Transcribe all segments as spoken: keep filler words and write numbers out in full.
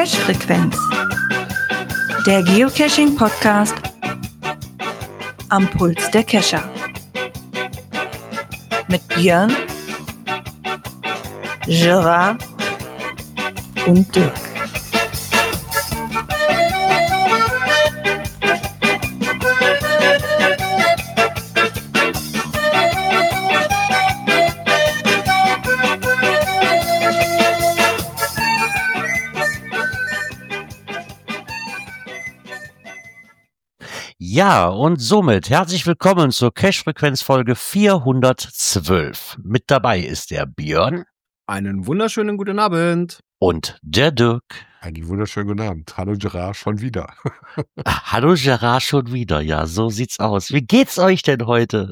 Cache-Frequenz, der Geocaching-Podcast am Puls der Cacher. Mit Björn, Gerard und Dirk. Ja, und somit herzlich willkommen zur Cache-Frequenz-Folge vierhundertzwölf. Mit dabei ist der Björn. Einen wunderschönen guten Abend. Und der Dirk. Einen wunderschönen guten Abend. Hallo Gerard, schon wieder. Ach, hallo Gerard, schon wieder. Ja, so sieht's aus. Wie geht's euch denn heute?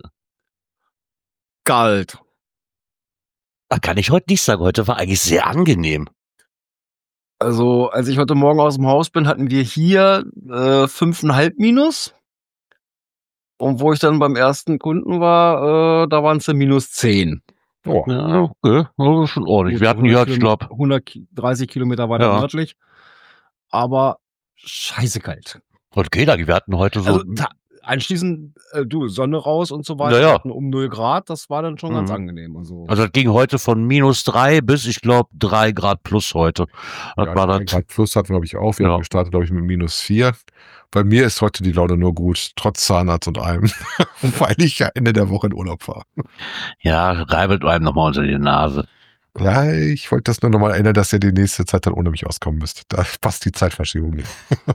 Kalt. Ach, kann ich heute nicht sagen. Heute war eigentlich sehr angenehm. Also, als ich heute Morgen aus dem Haus bin, hatten wir hier äh, fünfeinhalb Minus. Und wo ich dann beim ersten Kunden war, äh, da waren es ja minus zehn. Oh. Ja, okay. Das ist schon ordentlich. Gut, Wir hatten hier, ich glaube, hundertdreißig Kilometer weiter Ja. nördlich. Aber scheiße kalt. heute geht eigentlich. Wir hatten heute so. Also, ta- einschließend, äh, du, Sonne raus und so weiter. Ja, ja. Wir hatten um null Grad, das war dann schon ganz Mhm. angenehm. Also, Also, das ging heute von minus drei bis, ich glaube, drei Grad plus heute. Das Ja, war ein das. Grad plus hatten wir, glaube ich, auch. Wir Ja. haben gestartet, glaube ich, mit minus vier. Bei mir ist heute die Laune nur gut, trotz Zahnarzt und allem, weil ich ja Ende der Woche in Urlaub fahre. Ja, reibelt einem nochmal unter die Nase. Ja, ich wollte das nur nochmal erinnern, dass ihr die nächste Zeit dann ohne mich auskommen müsst. Da passt die Zeitverschiebung nicht.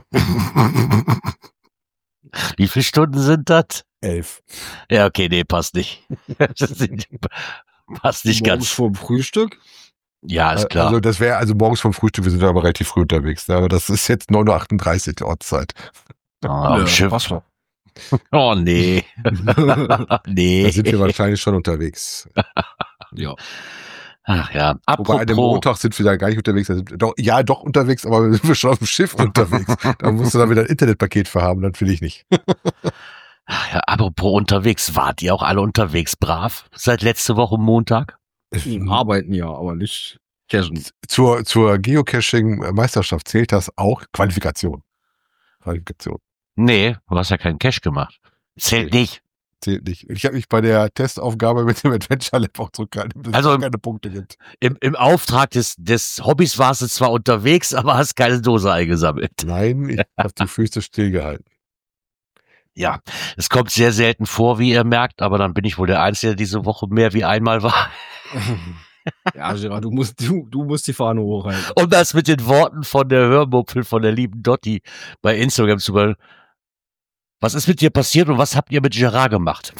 Wie viele Stunden sind das? Elf. Ja, okay, nee, passt nicht. Das sind- passt nicht morgens ganz. vor dem Frühstück. Ja, ist klar. Also das wäre also morgens vom Frühstück, wir sind aber relativ früh unterwegs. Ne? Aber das ist jetzt neun Uhr achtunddreißig Ortszeit. Oh, am Schiff. passt doch. Oh, nee. nee. Da sind wir wahrscheinlich schon unterwegs. Ja. Ach ja, Wobei an dem apropos. Montag sind wir da gar nicht unterwegs. Da sind, doch, ja, doch unterwegs, aber wir sind schon auf dem Schiff unterwegs. Da musst du dann wieder ein Internetpaket für haben, das will ich nicht. Ach ja, apropos unterwegs. Wart ihr auch alle unterwegs brav? Seit letzte Woche Montag? Arbeiten ja, aber nicht cashen. Zur, zur Geocaching-Meisterschaft zählt das auch Qualifikation. Qualifikation. Nee, du hast ja keinen Cash gemacht. Zählt nicht. Zählt nicht. Ich habe mich bei der Testaufgabe mit dem Adventure Lab auch zurückgehalten, dass Also- es keine Punkte gibt. Im, im Auftrag des, des Hobbys warst du zwar unterwegs, aber hast keine Dose eingesammelt. Nein, ich habe die Füße stillgehalten. Ja, es kommt sehr selten vor, wie ihr merkt, aber dann bin ich wohl der Einzige, der diese Woche mehr wie einmal war. Ja, Gerard, du musst, du, du musst die Fahne hochhalten. Um das mit den Worten von der Hörmuppel von der lieben Dotti bei Instagram zu be Was ist mit dir passiert und was habt ihr mit Gerard gemacht?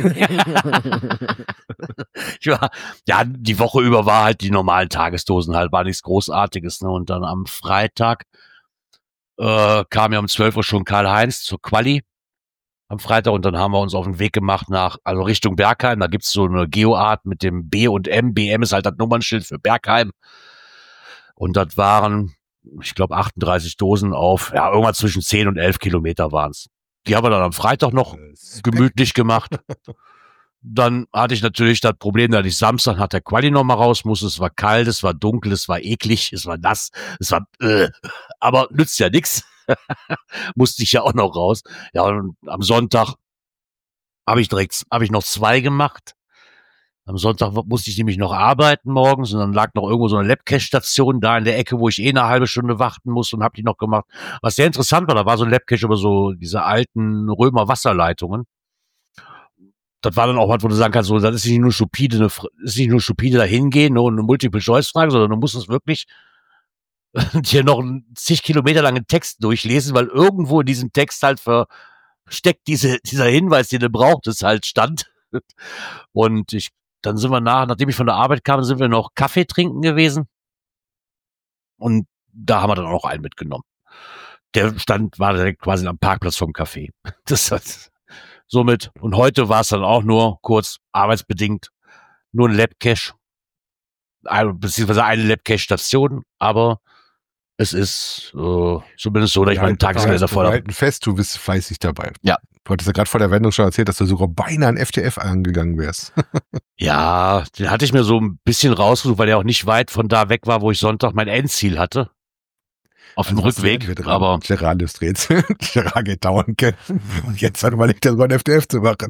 Ich war, ja, die Woche über war halt die normalen Tagesdosen halt, war nichts Großartiges. Ne? Und dann am Freitag äh, kam ja um zwölf Uhr schon Karl-Heinz zur Quali am Freitag und dann haben wir uns auf den Weg gemacht nach, also Richtung Bergheim. Da gibt's so eine Geoart mit dem B und M. B M ist halt das Nummernschild für Bergheim. Und das waren, ich glaube, achtunddreißig Dosen auf, ja, irgendwas zwischen zehn und elf Kilometer waren's. Die haben wir dann am Freitag noch gemütlich gemacht. Dann hatte ich natürlich das Problem, dass ich Samstag nach der Quali noch mal raus musste. Es war kalt, es war dunkel, es war eklig, es war nass, es war, äh, aber nützt ja nix. Musste ich ja auch noch raus. Ja, und am Sonntag habe ich direkt, habe ich noch zwei gemacht. Am Sonntag musste ich nämlich noch arbeiten morgens und dann lag noch irgendwo so eine Labcache-Station da in der Ecke, wo ich eh eine halbe Stunde warten musste und habe die noch gemacht. Was sehr interessant war, da war so ein Labcache über so diese alten Römer-Wasserleitungen. Das war dann auch was, wo du sagen kannst, so, das ist nicht nur stupide, eine, F- ist nicht nur stupide da hingehen ne, und eine Multiple-Choice-Frage, sondern du musst es wirklich dir noch einen zig Kilometer langen Text durchlesen, weil irgendwo in diesem Text halt versteckt diese, dieser Hinweis, den du brauchtest, halt stand. Und ich, dann sind wir nach, nachdem ich von der Arbeit kam, sind wir noch Kaffee trinken gewesen. Und da haben wir dann auch noch einen mitgenommen. Der stand, war direkt quasi am Parkplatz vom Café. Das hat somit. Und heute war es dann auch nur kurz arbeitsbedingt nur ein Labcache, ein- beziehungsweise eine Labcache-Station, aber es ist äh, zumindest so, dass ich meinen Tageskalender voll Wir habe. halten fest, du bist fleißig dabei. Ja. Du hattest ja gerade vor der Wendung schon erzählt, dass du sogar beinahe ein F T F angegangen wärst. Ja, den hatte ich mir so ein bisschen rausgesucht, weil er auch nicht weit von da weg war, wo ich Sonntag mein Endziel hatte. auf dem Also was Rückweg, werden wir dran? aber Gerard löst Rätsel. Gerard geht dauernd kämpfen. Und jetzt hat man nicht das F D F zu machen.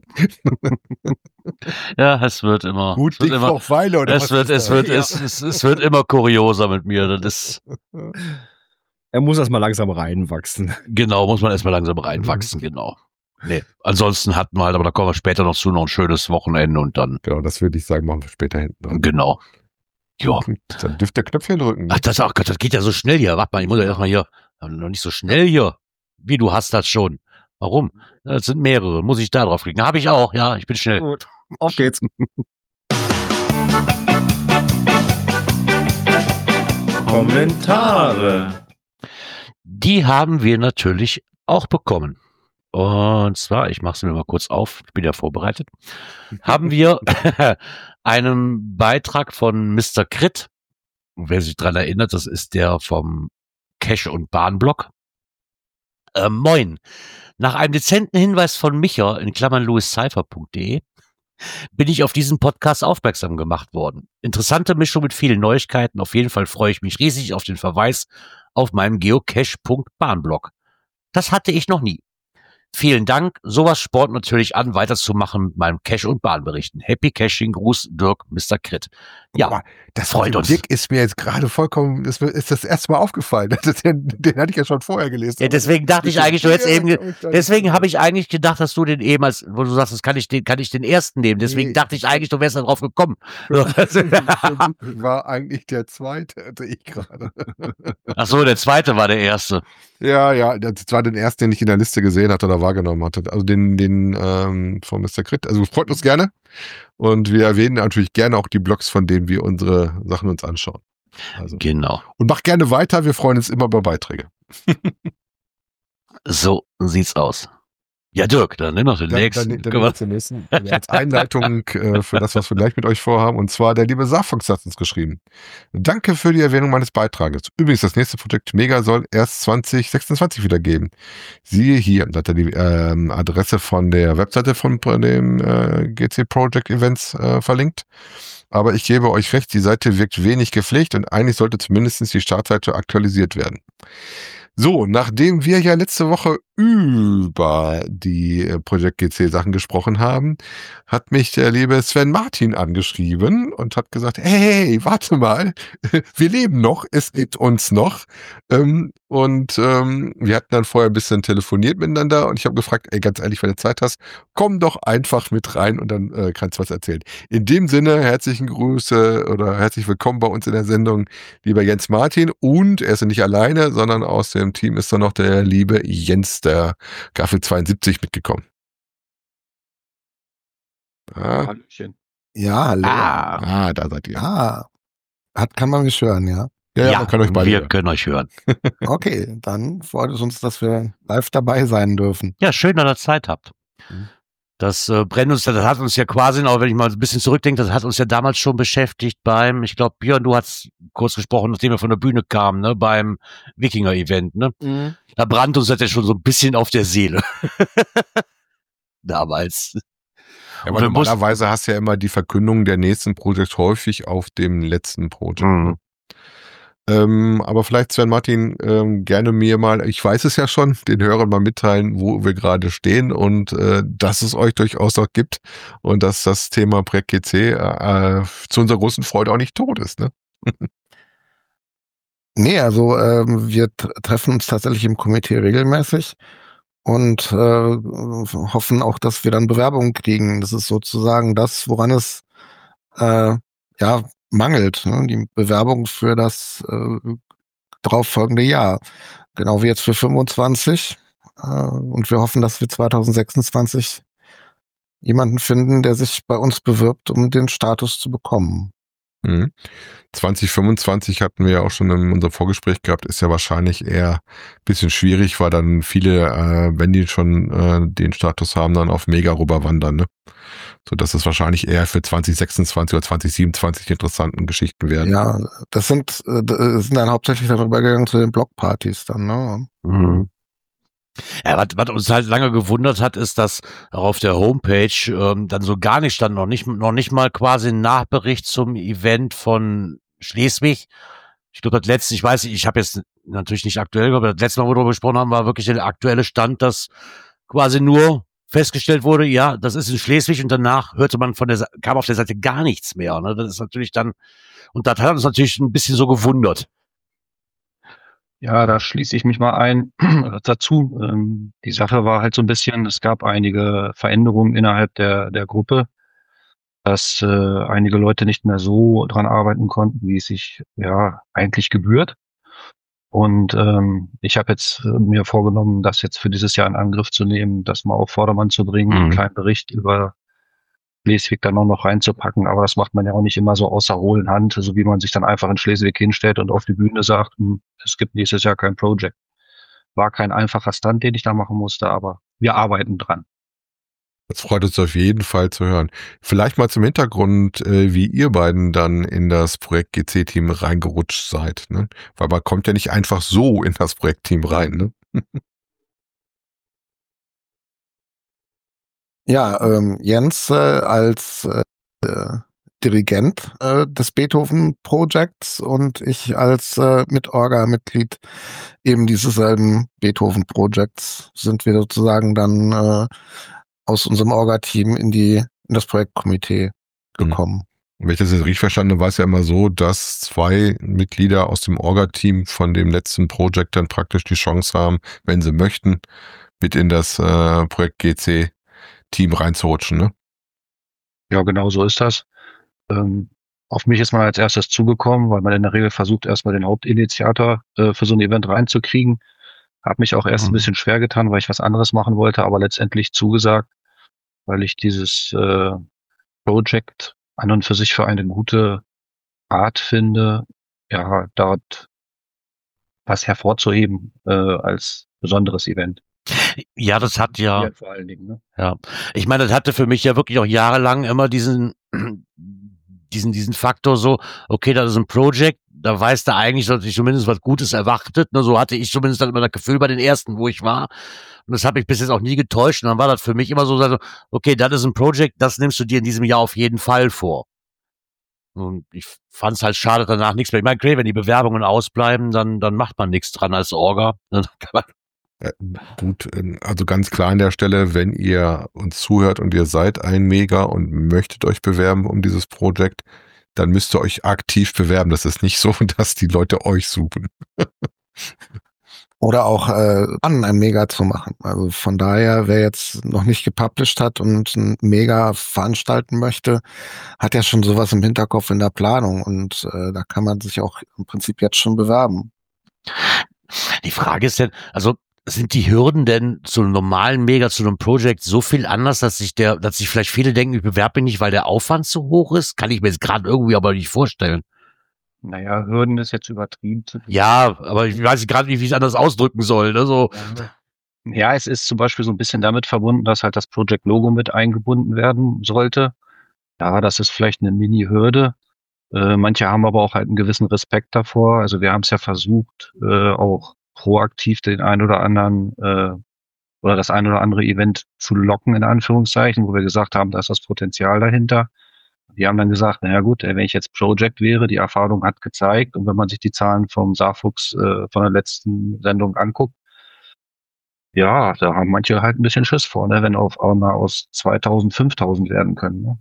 ja, es wird immer, Gut, es wird dick immer, noch Weile oder es was wird, ist es da? wird, Ja. es, es, es wird immer kurioser mit mir. Das ist, Er muss erst mal langsam reinwachsen. genau, muss man erstmal langsam reinwachsen, genau. Nee, ansonsten hatten wir halt, aber da kommen wir später noch zu, noch ein schönes Wochenende und dann, Genau, das würde ich sagen, machen wir später hinten dran. genau. Ja. Dann dürft ihr Knöpfchen drücken. Ach, das, ach Gott, das geht ja so schnell hier. Warte mal, ich muss ja erstmal hier, noch nicht so schnell hier. Wie, du hast das schon. Warum? Das sind mehrere. Muss ich da drauf klicken? Habe ich auch, ja, ich bin schnell. Gut, auf geht's. Kommentare. Die haben wir natürlich auch bekommen. Und zwar, ich mache es mir mal kurz auf, ich bin ja vorbereitet, haben wir einen Beitrag von Mister Crit. Wer sich dran erinnert, das ist der vom Cash- und Bahnblog. Äh, moin. Nach einem dezenten Hinweis von Micha, in Klammern louiscypher punkt de, bin ich auf diesen Podcast aufmerksam gemacht worden. Interessante Mischung mit vielen Neuigkeiten. Auf jeden Fall freue ich mich riesig auf den Verweis auf meinem geocache.bahnblog. Das hatte ich noch nie. Vielen Dank. Sowas spornt natürlich an, weiterzumachen mit meinem Cache- und Bahnberichten. Happy Caching, Gruß, Dirk, Mister Crit. Ja, Aber das freut mit dem uns. Dick ist mir jetzt gerade vollkommen, ist, mir- ist das erste Mal aufgefallen. Das ist ja, den hatte ich ja schon vorher gelesen. Ja, deswegen dachte ich eigentlich, du hättest eben, deswegen habe ich eigentlich gedacht, dass du den eben als, wo du sagst, das kann ich den, kann ich den ersten nehmen. Deswegen Nee. dachte ich eigentlich, du wärst da drauf gekommen. War eigentlich der zweite, hatte ich gerade. Ach so, der zweite war der erste. Ja, ja, das war den ersten, den ich in der Liste gesehen hatte oder wahrgenommen hatte. Also den, den ähm, von Mister Crit. Also freut uns gerne. Und wir erwähnen natürlich gerne auch die Blogs, von denen wir unsere Sachen uns anschauen. Also. Genau. Und macht gerne weiter, wir freuen uns immer über Beiträge. So sieht's aus. Ja, Dirk, dann nimm noch den Dann, nächsten. dann, dann Guck mal. jetzt den nächsten. Als Einleitung äh, für das, was wir gleich mit euch vorhaben. Und zwar der liebe Safox hat uns geschrieben. Danke für die Erwähnung meines Beitrages. Übrigens, das nächste Projekt Mega soll erst zwanzig sechsundzwanzig wieder geben. Siehe hier, da hat er die ähm, Adresse von der Webseite von dem äh, G C Project Events äh, verlinkt. Aber ich gebe euch recht, die Seite wirkt wenig gepflegt und eigentlich sollte zumindest die Startseite aktualisiert werden. So, nachdem wir ja letzte Woche über die äh, Projekt G C Sachen gesprochen haben, hat mich der liebe Sven Martin angeschrieben und hat gesagt, hey, warte mal, wir leben noch, es gibt uns noch. Ähm, und ähm, wir hatten dann vorher ein bisschen telefoniert miteinander und ich habe gefragt, ey, ganz ehrlich, wenn du Zeit hast, komm doch einfach mit rein und dann äh, kannst du was erzählen. In dem Sinne, herzlichen Grüße oder herzlich willkommen bei uns in der Sendung, lieber Jens Martin. Und er ist nicht alleine, sondern aus dem Team ist dann noch der liebe Jens, der Gaffel zweiundsiebzig mitgekommen. Ah, Hallöchen. Ja, hallo. Ah, ah, da seid ihr. Ah, hat, kann man mich hören, ja? Ja, ja, man kann euch beide wir hören. können euch hören. Okay, dann freut es uns, dass wir live dabei sein dürfen. Ja, schön, dass ihr Zeit habt. Mhm. Das äh, brennt uns, das hat uns ja quasi, auch wenn ich mal ein bisschen zurückdenke, das hat uns ja damals schon beschäftigt beim, ich glaube, Björn, du hast kurz gesprochen, nachdem wir von der Bühne kamen, ne, beim Wikinger-Event, ne? Mhm. Da brannte uns das ja schon so ein bisschen auf der Seele. Damals. Ja, Und aber wir mussten- normalerweise hast du ja immer die Verkündung der nächsten Projekt häufig auf dem letzten Projekt. Mhm. Ähm, aber vielleicht, Sven Martin, ähm, gerne mir mal, ich weiß es ja schon, den Hörern mal mitteilen, wo wir gerade stehen und äh, dass es euch durchaus noch gibt und dass das Thema Projekt G C äh, zu unserer großen Freude auch nicht tot ist. Ne? Nee, also ähm, wir tr- treffen uns tatsächlich im Komitee regelmäßig und äh, hoffen auch, dass wir dann Bewerbungen kriegen. Das ist sozusagen das, woran es äh, ja mangelt, ne? Die Bewerbung für das äh, darauffolgende Jahr. Genau wie jetzt für fünfundzwanzig. Äh, und wir hoffen, dass wir zwanzig sechsundzwanzig jemanden finden, der sich bei uns bewirbt, um den Status zu bekommen. Mhm. zwanzig fünfundzwanzig hatten wir ja auch schon in unserem Vorgespräch gehabt, ist ja wahrscheinlich eher ein bisschen schwierig, weil dann viele, äh, wenn die schon äh, den Status haben, dann auf Mega rüberwandern, ne? So dass es wahrscheinlich eher für zwanzig sechsundzwanzig oder zwanzig siebenundzwanzig die interessanten Geschichten werden. Ja, das sind, äh, das sind dann hauptsächlich darüber gegangen zu den Blockpartys dann, ne? Mhm. Ja, was, was uns halt lange gewundert hat, ist, dass auch auf der Homepage ähm, dann so gar nicht stand, noch nicht, noch nicht mal quasi ein Nachbericht zum Event von Schleswig. Ich glaube, das letzte, ich weiß nicht, ich habe jetzt natürlich nicht aktuell, aber das letzte Mal, wo wir darüber gesprochen haben, war wirklich der aktuelle Stand, dass quasi nur festgestellt wurde, ja, das ist in Schleswig und danach hörte man von der, Sa- kam auf der Seite gar nichts mehr. Ne? Das ist natürlich dann, und das hat uns natürlich ein bisschen so gewundert. Ja, da schließe ich mich mal ein dazu. Ähm, die Sache war halt so ein bisschen, es gab einige Veränderungen innerhalb der, der Gruppe, dass äh, einige Leute nicht mehr so dran arbeiten konnten, wie es sich ja eigentlich gebührt. Und ähm, ich habe jetzt äh, mir vorgenommen, das jetzt für dieses Jahr in Angriff zu nehmen, das mal auf Vordermann zu bringen, Mhm. einen kleinen Bericht über Schleswig dann auch noch reinzupacken. Aber das macht man ja auch nicht immer so außer hohlen Hand, so wie man sich dann einfach in Schleswig hinstellt und auf die Bühne sagt, hm, es gibt nächstes Jahr kein Project. War kein einfacher Stand, den ich da machen musste, aber wir arbeiten dran. Das freut uns auf jeden Fall zu hören. Vielleicht mal zum Hintergrund, äh, wie ihr beiden dann in das Projekt G C-Team reingerutscht seid. Ne? Weil man kommt ja nicht einfach so in das Projektteam rein. Ne? Ja, ähm, Jens äh, als äh, Dirigent äh, des Beethoven Projects und ich als äh, Mitorga-Mitglied eben dieses selben Beethoven Projects sind wir sozusagen dann äh, aus unserem Orga-Team in die in das Projektkomitee gekommen. Wenn ich das jetzt richtig verstanden habe, war es ja immer so, dass zwei Mitglieder aus dem Orga-Team von dem letzten Projekt dann praktisch die Chance haben, wenn sie möchten, mit in das äh, Projekt G C-Team reinzurutschen. Ne? Ja, genau so ist das. Ähm, auf mich ist man als erstes zugekommen, weil man in der Regel versucht, erstmal den Hauptinitiator äh, für so ein Event reinzukriegen. Hab mich auch erst Mhm. ein bisschen schwer getan, weil ich was anderes machen wollte, aber letztendlich zugesagt, weil ich dieses äh, Project an und für sich für eine gute Art finde, ja, dort was hervorzuheben äh, als besonderes Event. Ja, das hat ja, Hier vor allen Dingen. Ne? ja. Ich meine, das hatte für mich ja wirklich auch jahrelang immer diesen, diesen, diesen Faktor so, okay, das ist ein Project, da weiß der eigentlich, dass sich zumindest was Gutes erwartet. Ne? So hatte ich zumindest dann immer das Gefühl bei den ersten, wo ich war. Und das habe ich bis jetzt auch nie getäuscht. Und dann war das für mich immer so, so, okay, das ist ein Project, das nimmst du dir in diesem Jahr auf jeden Fall vor. Und ich fand es halt schade, danach nichts mehr. Ich meine, okay, wenn die Bewerbungen ausbleiben, dann, dann macht man nichts dran als Orga. Dann kann man Äh, gut, ähm, also ganz klar an der Stelle, wenn ihr uns zuhört und ihr seid ein Mega und möchtet euch bewerben um dieses Projekt, dann müsst ihr euch aktiv bewerben. Das ist nicht so, dass die Leute euch suchen. Oder auch äh, an ein Mega zu machen. Also von daher, wer jetzt noch nicht gepublished hat und ein Mega veranstalten möchte, hat ja schon sowas im Hinterkopf in der Planung und äh, da kann man sich auch im Prinzip jetzt schon bewerben. Die Frage ist denn, also sind die Hürden denn zu einem normalen Mega, zu einem Project so viel anders, dass sich der, dass sich vielleicht viele denken, ich bewerbe mich nicht, weil der Aufwand zu hoch ist? Kann ich mir jetzt gerade irgendwie aber nicht vorstellen. Naja, Hürden ist jetzt übertrieben. zu- Ja, aber ich weiß gerade nicht, wie ich es anders ausdrücken soll. Ne? So, Ja, es ist zum Beispiel so ein bisschen damit verbunden, dass halt das Project-Logo mit eingebunden werden sollte. Ja, das ist vielleicht eine Mini-Hürde. Äh, manche haben aber auch halt einen gewissen Respekt davor. Also wir haben es ja versucht, äh, auch proaktiv den ein oder anderen äh, oder das ein oder andere Event zu locken, in Anführungszeichen, wo wir gesagt haben, da ist das Potenzial dahinter. Die haben dann gesagt, naja gut, ey, wenn ich jetzt Project wäre, die Erfahrung hat gezeigt, und wenn man sich die Zahlen vom Saarfuchs äh, von der letzten Sendung anguckt, ja, da haben manche halt ein bisschen Schiss vor, ne, wenn auf einmal aus zweitausend fünftausend werden können. Ne?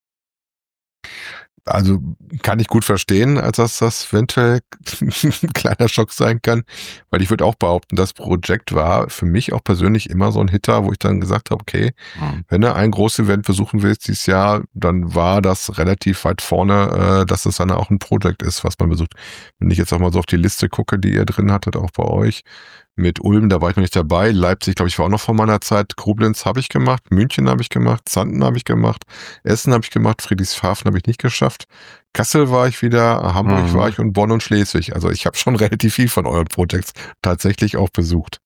Also kann ich gut verstehen, als dass das eventuell ein kleiner Schock sein kann, weil ich würde auch behaupten, das Projekt war für mich auch persönlich immer so ein Hitter, wo ich dann gesagt habe, okay, hm. wenn du ein großes Event besuchen willst dieses Jahr, dann war das relativ weit vorne, äh, dass es dann auch ein Projekt ist, was man besucht. Wenn ich jetzt auch mal so auf die Liste gucke, die ihr drin hattet, auch bei euch, mit Ulm, da war ich noch nicht dabei. Leipzig, glaube ich, war auch noch vor meiner Zeit. Koblenz habe ich gemacht. München habe ich gemacht. Zanten habe ich gemacht. Essen habe ich gemacht. Friedrichshafen habe ich nicht geschafft. Kassel war ich wieder. Hamburg Mhm. war ich und Bonn und Schleswig. Also ich habe schon relativ viel von euren Projects tatsächlich auch besucht.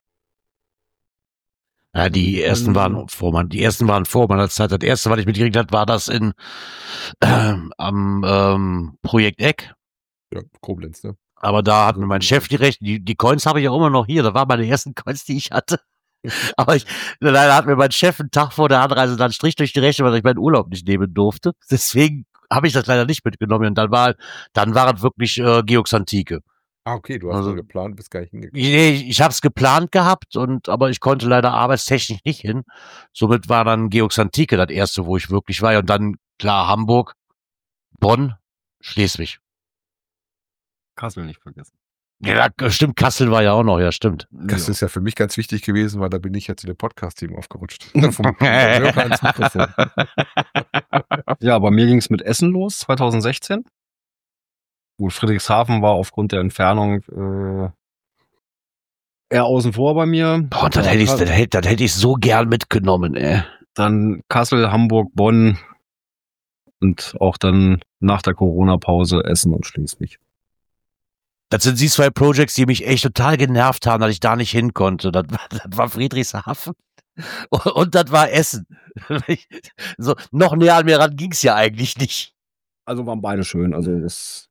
Ja, die ersten waren vor man, die ersten waren vor meiner Zeit. Das erste, was ich mitgekriegt habe, war das in ähm, am ähm, Projekt Eck. Ja, Koblenz, ne? Aber da hat mir mein Chef die Rechte, die, die Coins habe ich auch immer noch hier. Das waren meine ersten Coins, die ich hatte. Aber ich, leider hat mir mein Chef einen Tag vor der Anreise dann einen Strich durch die Rechnung, weil ich meinen Urlaub nicht nehmen durfte. Deswegen habe ich das leider nicht mitgenommen. Und dann war, dann war es wirklich äh, Georgs Antike. Ah, okay, du hast Also- also geplant, bist gar nicht hingekommen. Nee, ich habe es geplant gehabt, und aber ich konnte leider arbeitstechnisch nicht hin. Somit war dann Georgs Antike das erste, wo ich wirklich war. Und dann, klar, Hamburg, Bonn, Schleswig. Kassel nicht vergessen. Ja, stimmt, Kassel war ja auch noch, ja, stimmt. Das ist ja für mich ganz wichtig gewesen, weil da bin ich ja zu dem Podcast-Team aufgerutscht. Vom, vom Hörer ans Mikrofon. Ja, bei mir ging es mit Essen los, zwanzig sechzehn. Gut, Friedrichshafen war aufgrund der Entfernung äh, eher außen vor bei mir. Boah, das Ja, hätte ich, Kassel. das hätte, das hätte ich so gern mitgenommen, ey. Dann Kassel, Hamburg, Bonn und auch dann nach der Corona-Pause Essen und Schleswig. Das sind die zwei Projects, die mich echt total genervt haben, dass ich da nicht hin konnte. Das war, das war Friedrichshafen und, und das war Essen. So, noch näher an mir ran ging's ja eigentlich nicht. Also waren beide schön. Also das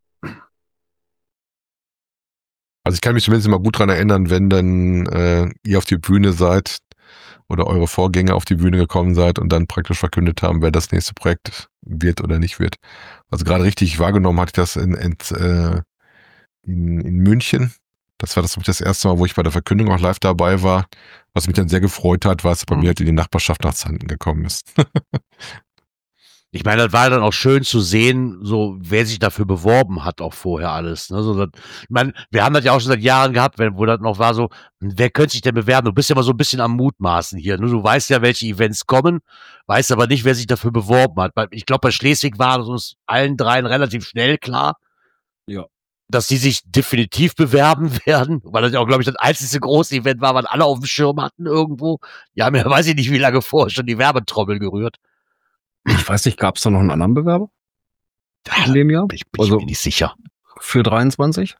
Also ich kann mich zumindest immer gut dran erinnern, wenn dann äh, ihr auf die Bühne seid oder eure Vorgänger auf die Bühne gekommen seid und dann praktisch verkündet haben, wer das nächste Projekt wird oder nicht wird. Also gerade richtig wahrgenommen hatte ich das in, in, äh, in, in München. Das war das, das erste Mal, wo ich bei der Verkündung auch live dabei war. Was mich dann sehr gefreut hat, was bei Mhm. mir halt in die Nachbarschaft nach Zanden gekommen ist. Ich meine, das war dann auch schön zu sehen, so wer sich dafür beworben hat, auch vorher alles. Ne? So, das, ich meine, wir haben das ja auch schon seit Jahren gehabt, wenn, wo das noch war so, wer könnte sich denn bewerben? Du bist ja immer so ein bisschen am Mutmaßen hier. Ne? Du weißt ja, welche Events kommen, weißt aber nicht, wer sich dafür beworben hat. Bei- Ich glaube, bei Schleswig war es uns allen dreien relativ schnell klar, Ja. dass die sich definitiv bewerben werden, weil das ja auch, glaube ich, das einzige große Event war, was alle auf dem Schirm hatten irgendwo. Die haben ja, weiß ich nicht, wie lange vorher schon die Werbetrommel gerührt. Ich weiß nicht, gab es da noch einen anderen Bewerber in dem Jahr? Ich bin Also mir nicht sicher. für dreiundzwanzig?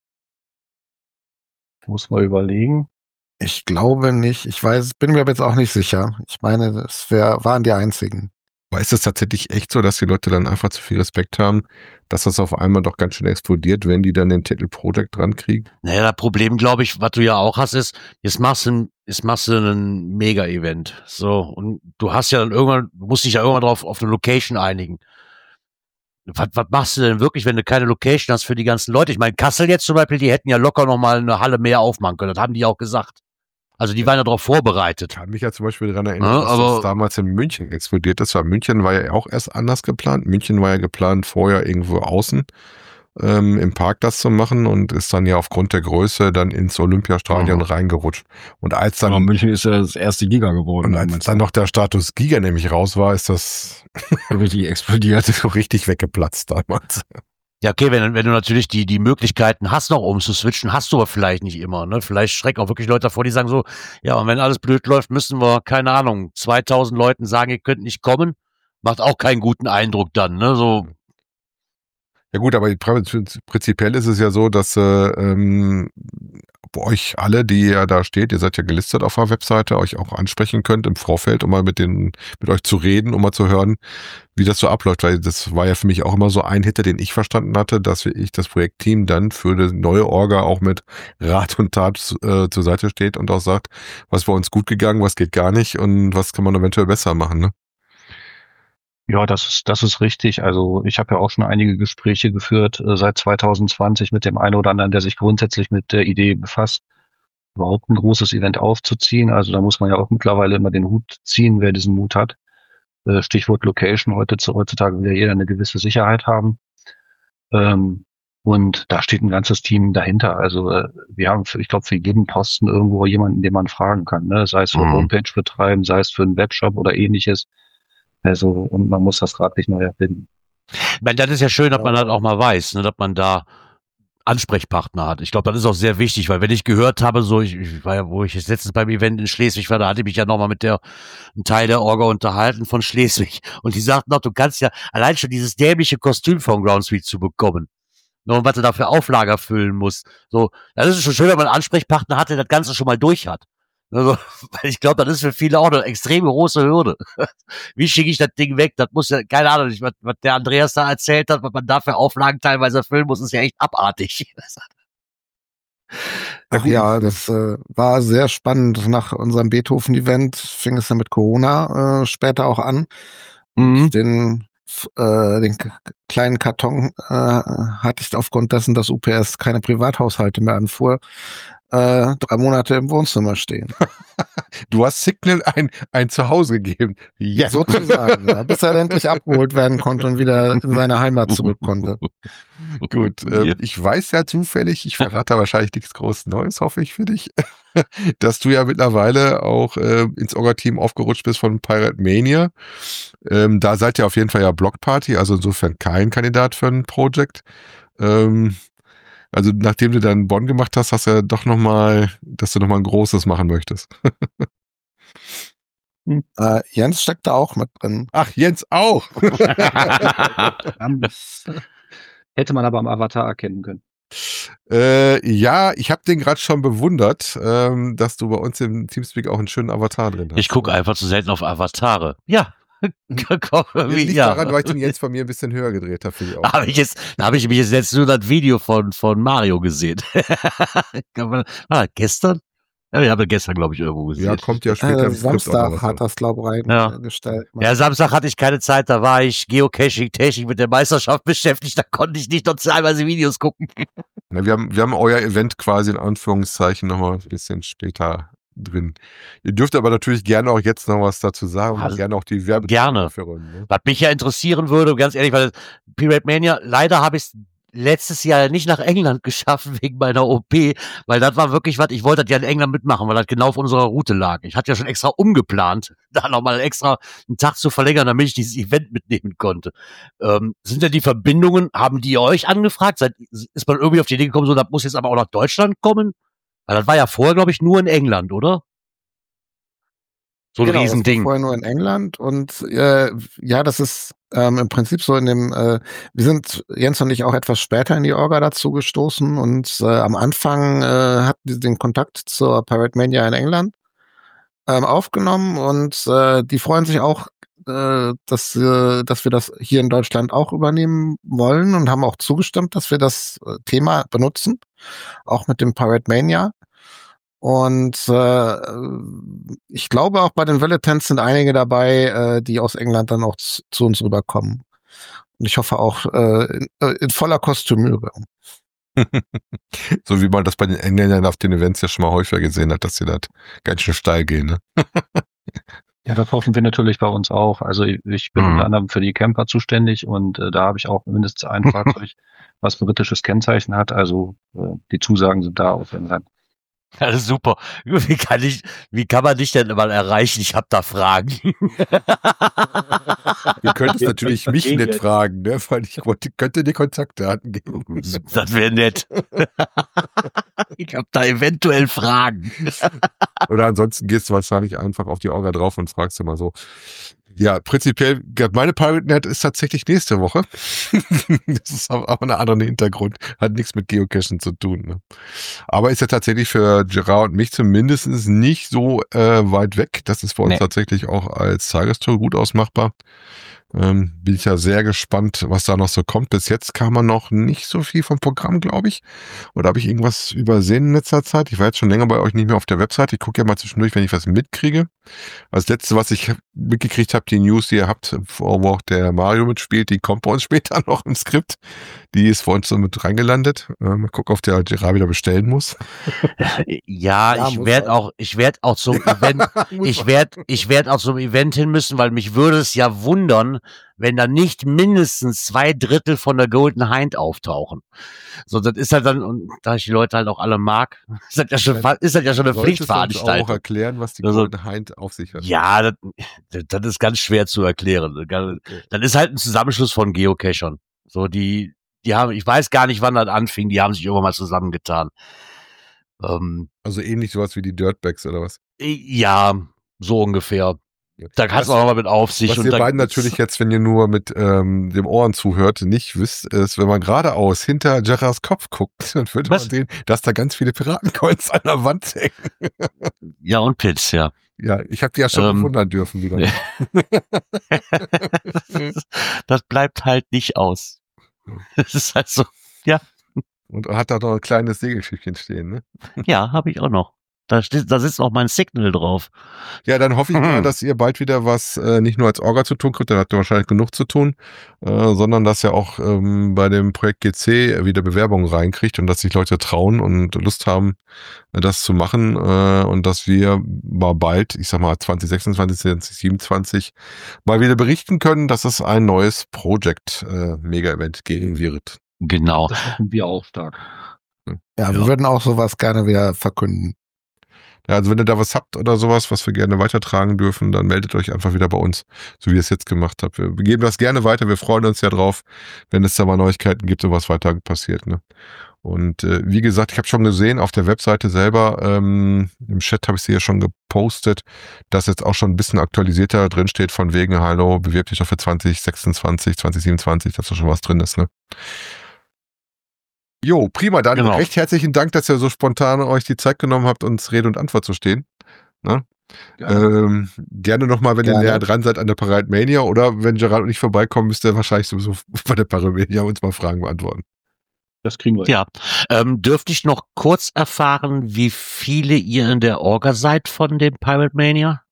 Muss mal überlegen. Ich glaube nicht. Ich weiß, bin mir aber jetzt auch nicht sicher. Ich meine, das wär, waren die einzigen. Aber ist es tatsächlich echt so, dass die Leute dann einfach zu viel Respekt haben, dass das auf einmal doch ganz schön explodiert, wenn die dann den Titel Project dran kriegen? Naja, das Problem, glaube ich, was du ja auch hast, ist, jetzt machst du ein, jetzt machst du ein Mega-Event. So, und du hast ja dann irgendwann, du musst dich ja irgendwann drauf auf eine Location einigen. Was, was machst du denn wirklich, wenn du keine Location hast für die ganzen Leute? Ich meine, Kassel jetzt zum Beispiel, die hätten ja locker noch mal eine Halle mehr aufmachen können. Das haben die auch gesagt. Also die waren ja darauf vorbereitet. Ich kann mich ja zum Beispiel daran erinnern, Ja, dass aber- das damals in München explodiert ist. Weil München war ja auch erst anders geplant. München war ja geplant, vorher irgendwo außen ähm, im Park das zu machen und ist dann ja aufgrund der Größe dann ins Olympiastadion Mhm. reingerutscht. Und als Aber dann, München ist ja das erste Giga geworden. und als dann noch der Status Giga nämlich raus war, ist das richtig explodiert. so richtig weggeplatzt damals. Ja, okay, wenn, wenn du natürlich die, die Möglichkeiten hast, noch umzuswitchen, hast du aber vielleicht nicht immer, ne? Vielleicht schrecken auch wirklich Leute davor, die sagen so, ja, und wenn alles blöd läuft, müssen wir, keine Ahnung, zweitausend Leuten sagen, ihr könnt nicht kommen. Macht auch keinen guten Eindruck dann, ne? So, Ja gut, aber prinz- prinzipiell ist es ja so, dass äh, ähm, euch alle, die ja da steht, ihr seid ja gelistet auf der Webseite, euch auch ansprechen könnt im Vorfeld, um mal mit den, mit euch zu reden, um mal zu hören, wie das so abläuft. Weil das war ja für mich auch immer so ein Hitter, den ich verstanden hatte, dass ich das Projektteam dann für die neue Orga auch mit Rat und Tat äh, zur Seite steht und auch sagt, was bei uns gut gegangen, was geht gar nicht und was kann man eventuell besser machen, ne? Ja, das ist, das ist richtig. Also ich habe ja auch schon einige Gespräche geführt äh, seit zwanzig zwanzig mit dem einen oder anderen, der sich grundsätzlich mit der Idee befasst, überhaupt ein großes Event aufzuziehen. Also da muss man ja auch mittlerweile immer den Hut ziehen, wer diesen Mut hat. Äh, Stichwort Location. Heute, heutzutage will ja jeder eine gewisse Sicherheit haben. Ähm, und da steht ein ganzes Team dahinter. Also äh, wir haben, für, ich glaube, für jeden Posten irgendwo jemanden, den man fragen kann. Ne? Sei es für Mhm. Homepage betreiben, sei es für einen Webshop oder ähnliches. Also, und man muss das Rad nicht neu erfinden. ich meine, das ist ja schön, dass man halt auch mal weiß, ne, dass man da Ansprechpartner hat. Ich glaube, das ist auch sehr wichtig, weil wenn ich gehört habe, so, ich, ich war ja, wo ich jetzt letztens beim Event in Schleswig war, da hatte ich mich ja nochmal mit der, einem Teil der Orga unterhalten von Schleswig. Und die sagten auch, du kannst ja allein schon dieses dämliche Kostüm von Groundspeak zu bekommen. Ne, und was du da für Auflager füllen musst. So, das ist schon schön, wenn man einen Ansprechpartner hat, der das Ganze schon mal durch hat. Also, weil ich glaube, das ist für viele auch eine extrem große Hürde. Wie schicke ich das Ding weg? Das muss ja, keine Ahnung, was, was der Andreas da erzählt hat, was man da für Auflagen teilweise erfüllen muss, ist ja echt abartig. Ach ja, das äh, war sehr spannend. Nach unserem Beethoven-Event fing es dann mit Corona äh, später auch an. Mhm. Den f- äh, den k- kleinen Karton äh, hatte ich aufgrund dessen, dass U P S keine Privathaushalte mehr anfuhr, äh, drei Monate im Wohnzimmer stehen. Du hast Signal ein, ein Zuhause gegeben. Ja. Sozusagen, ja, bis er endlich abgeholt werden konnte und wieder in seine Heimat zurück konnte. Gut, ähm, Ja. ich weiß ja zufällig, ich verrate da wahrscheinlich nichts Großes Neues, hoffe ich für dich, dass du ja mittlerweile auch äh, ins Orga-Team aufgerutscht bist von Pirate Mania. Ähm, da seid ihr auf jeden Fall ja Blockparty, also insofern kein Kandidat für ein Project. Ähm, also nachdem du dann Bonn gemacht hast, hast du ja doch nochmal, dass du nochmal ein großes machen möchtest. Äh, Jens steckt da auch mit drin. Ach, Jens auch. Hätte man aber am Avatar erkennen können. Äh, ja, ich habe den gerade schon bewundert, ähm, dass du bei uns im Teamspeak auch einen schönen Avatar drin hast. Ich gucke einfach zu selten auf Avatare. Ja. Komm, Das wie- liegt ja. daran, weil ich den Jens von mir ein bisschen höher gedreht habe für die Habe ich jetzt, da habe ich mich jetzt letztens nur das Video von, von Mario gesehen. War das gestern? Ja, ich habe gestern, glaube ich, irgendwo gesehen. Ja, kommt ja später Äh, im Skript auch noch Samstag was. hat das, glaube ich, Ja. reingestellt. Ja, Samstag hatte ich keine Zeit, da war ich Geocaching-technisch mit der Meisterschaft beschäftigt, da konnte ich nicht noch teilweise Videos gucken. Na, wir haben, wir haben euer Event quasi in Anführungszeichen nochmal ein bisschen später drin. Ihr dürft aber natürlich gerne auch jetzt noch was dazu sagen und Also, gerne auch die Werbe gerne. für uns, ne? Was mich ja interessieren würde, ganz ehrlich, weil Pirate Mania, leider habe ich es letztes Jahr nicht nach England geschafft wegen meiner O P, weil das war wirklich was, ich wollte das ja in England mitmachen, weil das genau auf unserer Route lag. Ich hatte ja schon extra umgeplant, da nochmal extra einen Tag zu verlängern, damit ich dieses Event mitnehmen konnte. Ähm, sind denn die Verbindungen, haben die euch angefragt? Seid, ist man irgendwie auf die Idee gekommen, so, das muss jetzt aber auch nach Deutschland kommen? Weil das war ja vorher, glaube ich, nur in England, oder? So ein Genau, das war Riesending. vorher nur in England und äh, ja, das ist ähm, im Prinzip so in dem, äh, wir sind Jens und ich auch etwas später in die Orga dazu gestoßen und äh, am Anfang äh, hatten wir den Kontakt zur Pirate Mania in England ähm, aufgenommen und äh, die freuen sich auch, äh, dass, äh, dass wir das hier in Deutschland auch übernehmen wollen und haben auch zugestimmt, dass wir das äh, Thema benutzen, auch mit dem Pirate Mania. Und äh, ich glaube auch bei den Villetants sind einige dabei, äh, die aus England dann auch zu, zu uns rüberkommen. Und ich hoffe auch äh, in, in voller Kostümüre. So wie man das bei den Engländern auf den Events ja schon mal häufiger gesehen hat, dass sie da ganz schön steil gehen, ne? Ja, das hoffen wir natürlich bei uns auch. Also ich, ich bin Mhm. unter anderem für die Camper zuständig und äh, da habe ich auch mindestens ein Fahrzeug, was britisches Kennzeichen hat. Also äh, die Zusagen sind da auf England. Ja, das ist super. Wie kann ich, wie kann man dich denn mal erreichen? Ich habe da Fragen. Ihr könnt es natürlich mich nicht fragen, ne? Weil ich wollte, könnte die Kontaktdaten geben. Das wäre nett. Ich habe da eventuell Fragen. Oder ansonsten gehst du wahrscheinlich einfach auf die Orga drauf und fragst immer so. Ja, prinzipiell, meine Pirate Net ist tatsächlich nächste Woche. Das ist aber auch einen anderen Hintergrund. Hat nichts mit Geocachen zu tun. Ne? Aber ist ja tatsächlich für Gerard und mich zumindest nicht so äh, weit weg. Das ist für uns Nee. tatsächlich auch als Tagestour gut ausmachbar. Ähm, bin ich ja sehr gespannt, was da noch so kommt. Bis jetzt kam man noch nicht so viel vom Programm, glaube ich. Oder habe ich irgendwas übersehen in letzter Zeit? Ich war jetzt schon länger bei euch nicht mehr auf der Website. Ich gucke ja mal zwischendurch, wenn ich was mitkriege. Das letzte, was ich mitgekriegt habe, die News, die ihr habt, wo auch der Mario mitspielt, die kommt bei uns später noch im Skript. Die ist vor uns so mit reingelandet. Äh, mal gucken, ob der Gerard wieder bestellen muss. Ja, Ja, ich muss werde halt. auch, ich werde auch zum Event, ich werde, ich werde auch zum Event hin müssen, weil mich würde es ja wundern, wenn da nicht mindestens zwei Drittel von der Golden Hind auftauchen. So, das ist halt dann, und da ich die Leute halt auch alle mag, ist das ja schon, fa- ist das ja schon eine Solltest du uns auch Pflichtveranstaltung. erklären, was die Also- Golden Hind auf sich hat. Ja, das, das das ist ganz schwer zu erklären. Das ist halt ein Zusammenschluss von Geocachern. So, die, die haben, ich weiß gar nicht, wann das anfing, die haben sich irgendwann mal zusammengetan. Ähm, Also ähnlich sowas wie die Dirtbags oder was? ja, so ungefähr. Da Was- kannst du auch noch mal mit Aufsicht. Was und ihr dann- beiden natürlich jetzt, wenn ihr nur mit ähm, dem Ohren zuhört, nicht wisst, ist, wenn man geradeaus hinter Gerards Kopf guckt, dann wird man Was? sehen, dass da ganz viele Piratencoins an der Wand hängen. Ja, und Pits, ja. Ja, ich habe die ja schon Ähm, bewundern dürfen wieder. ja. Das bleibt halt nicht aus. Das ist halt so, Und hat da noch ein kleines Segelschiffchen stehen, ne? ja, habe ich auch noch. Da, steht, da sitzt auch mein Signal drauf. Ja, dann hoffe ich Mhm. mal, dass ihr bald wieder was äh, nicht nur als Orga zu tun kriegt, dann habt ihr wahrscheinlich genug zu tun, äh, sondern dass ihr auch ähm, bei dem Projekt G C wieder Bewerbungen reinkriegt und dass sich Leute trauen und Lust haben, äh, das zu machen äh, und dass wir mal bald, ich sag mal zwanzig sechsundzwanzig, zwanzig siebenundzwanzig, mal wieder berichten können, dass es ein neues Project äh, Mega-Event geben wird. Genau. Das machen wir auch stark. Ja, Ja. wir würden auch sowas gerne wieder verkünden. Ja, also wenn ihr da was habt oder sowas, was wir gerne weitertragen dürfen, dann meldet euch einfach wieder bei uns, so wie ihr es jetzt gemacht habt. Wir geben das gerne weiter, wir freuen uns ja drauf, wenn es da mal Neuigkeiten gibt und was weiter passiert. Ne? Und äh, wie gesagt, ich habe schon gesehen, auf der Webseite selber, ähm, im Chat habe ich sie ja schon gepostet, dass jetzt auch schon ein bisschen aktualisierter drin steht von wegen, hallo, bewirb dich doch für zwanzig sechsundzwanzig, zwanzig siebenundzwanzig, dass da schon was drin ist. Ne? Jo, prima, dann Genau. recht herzlichen Dank, dass ihr so spontan euch die Zeit genommen habt, uns Rede und Antwort zu stehen. Ne? Ähm, gerne nochmal, wenn Gerne. ihr näher dran seid an der Parade Mania oder wenn Gerard und ich vorbeikommen, müsst ihr wahrscheinlich sowieso bei der Parade Mania uns mal Fragen beantworten. Das kriegen wir. Ja, ähm, dürfte ich noch kurz erfahren, wie viele ihr in der Orga seid von dem Pirate Mania?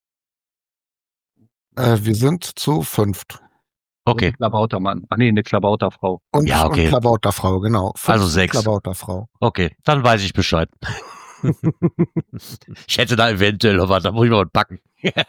Äh, wir sind zu fünft. Okay, Klabautermann. Ach nee, eine Klabauterfrau. Und, Ja, okay. und Klabauterfrau, genau. Fünf Also sechs. Klabauterfrau. okay, dann weiß ich Bescheid. Ich hätte da eventuell noch was, da muss ich mal was packen.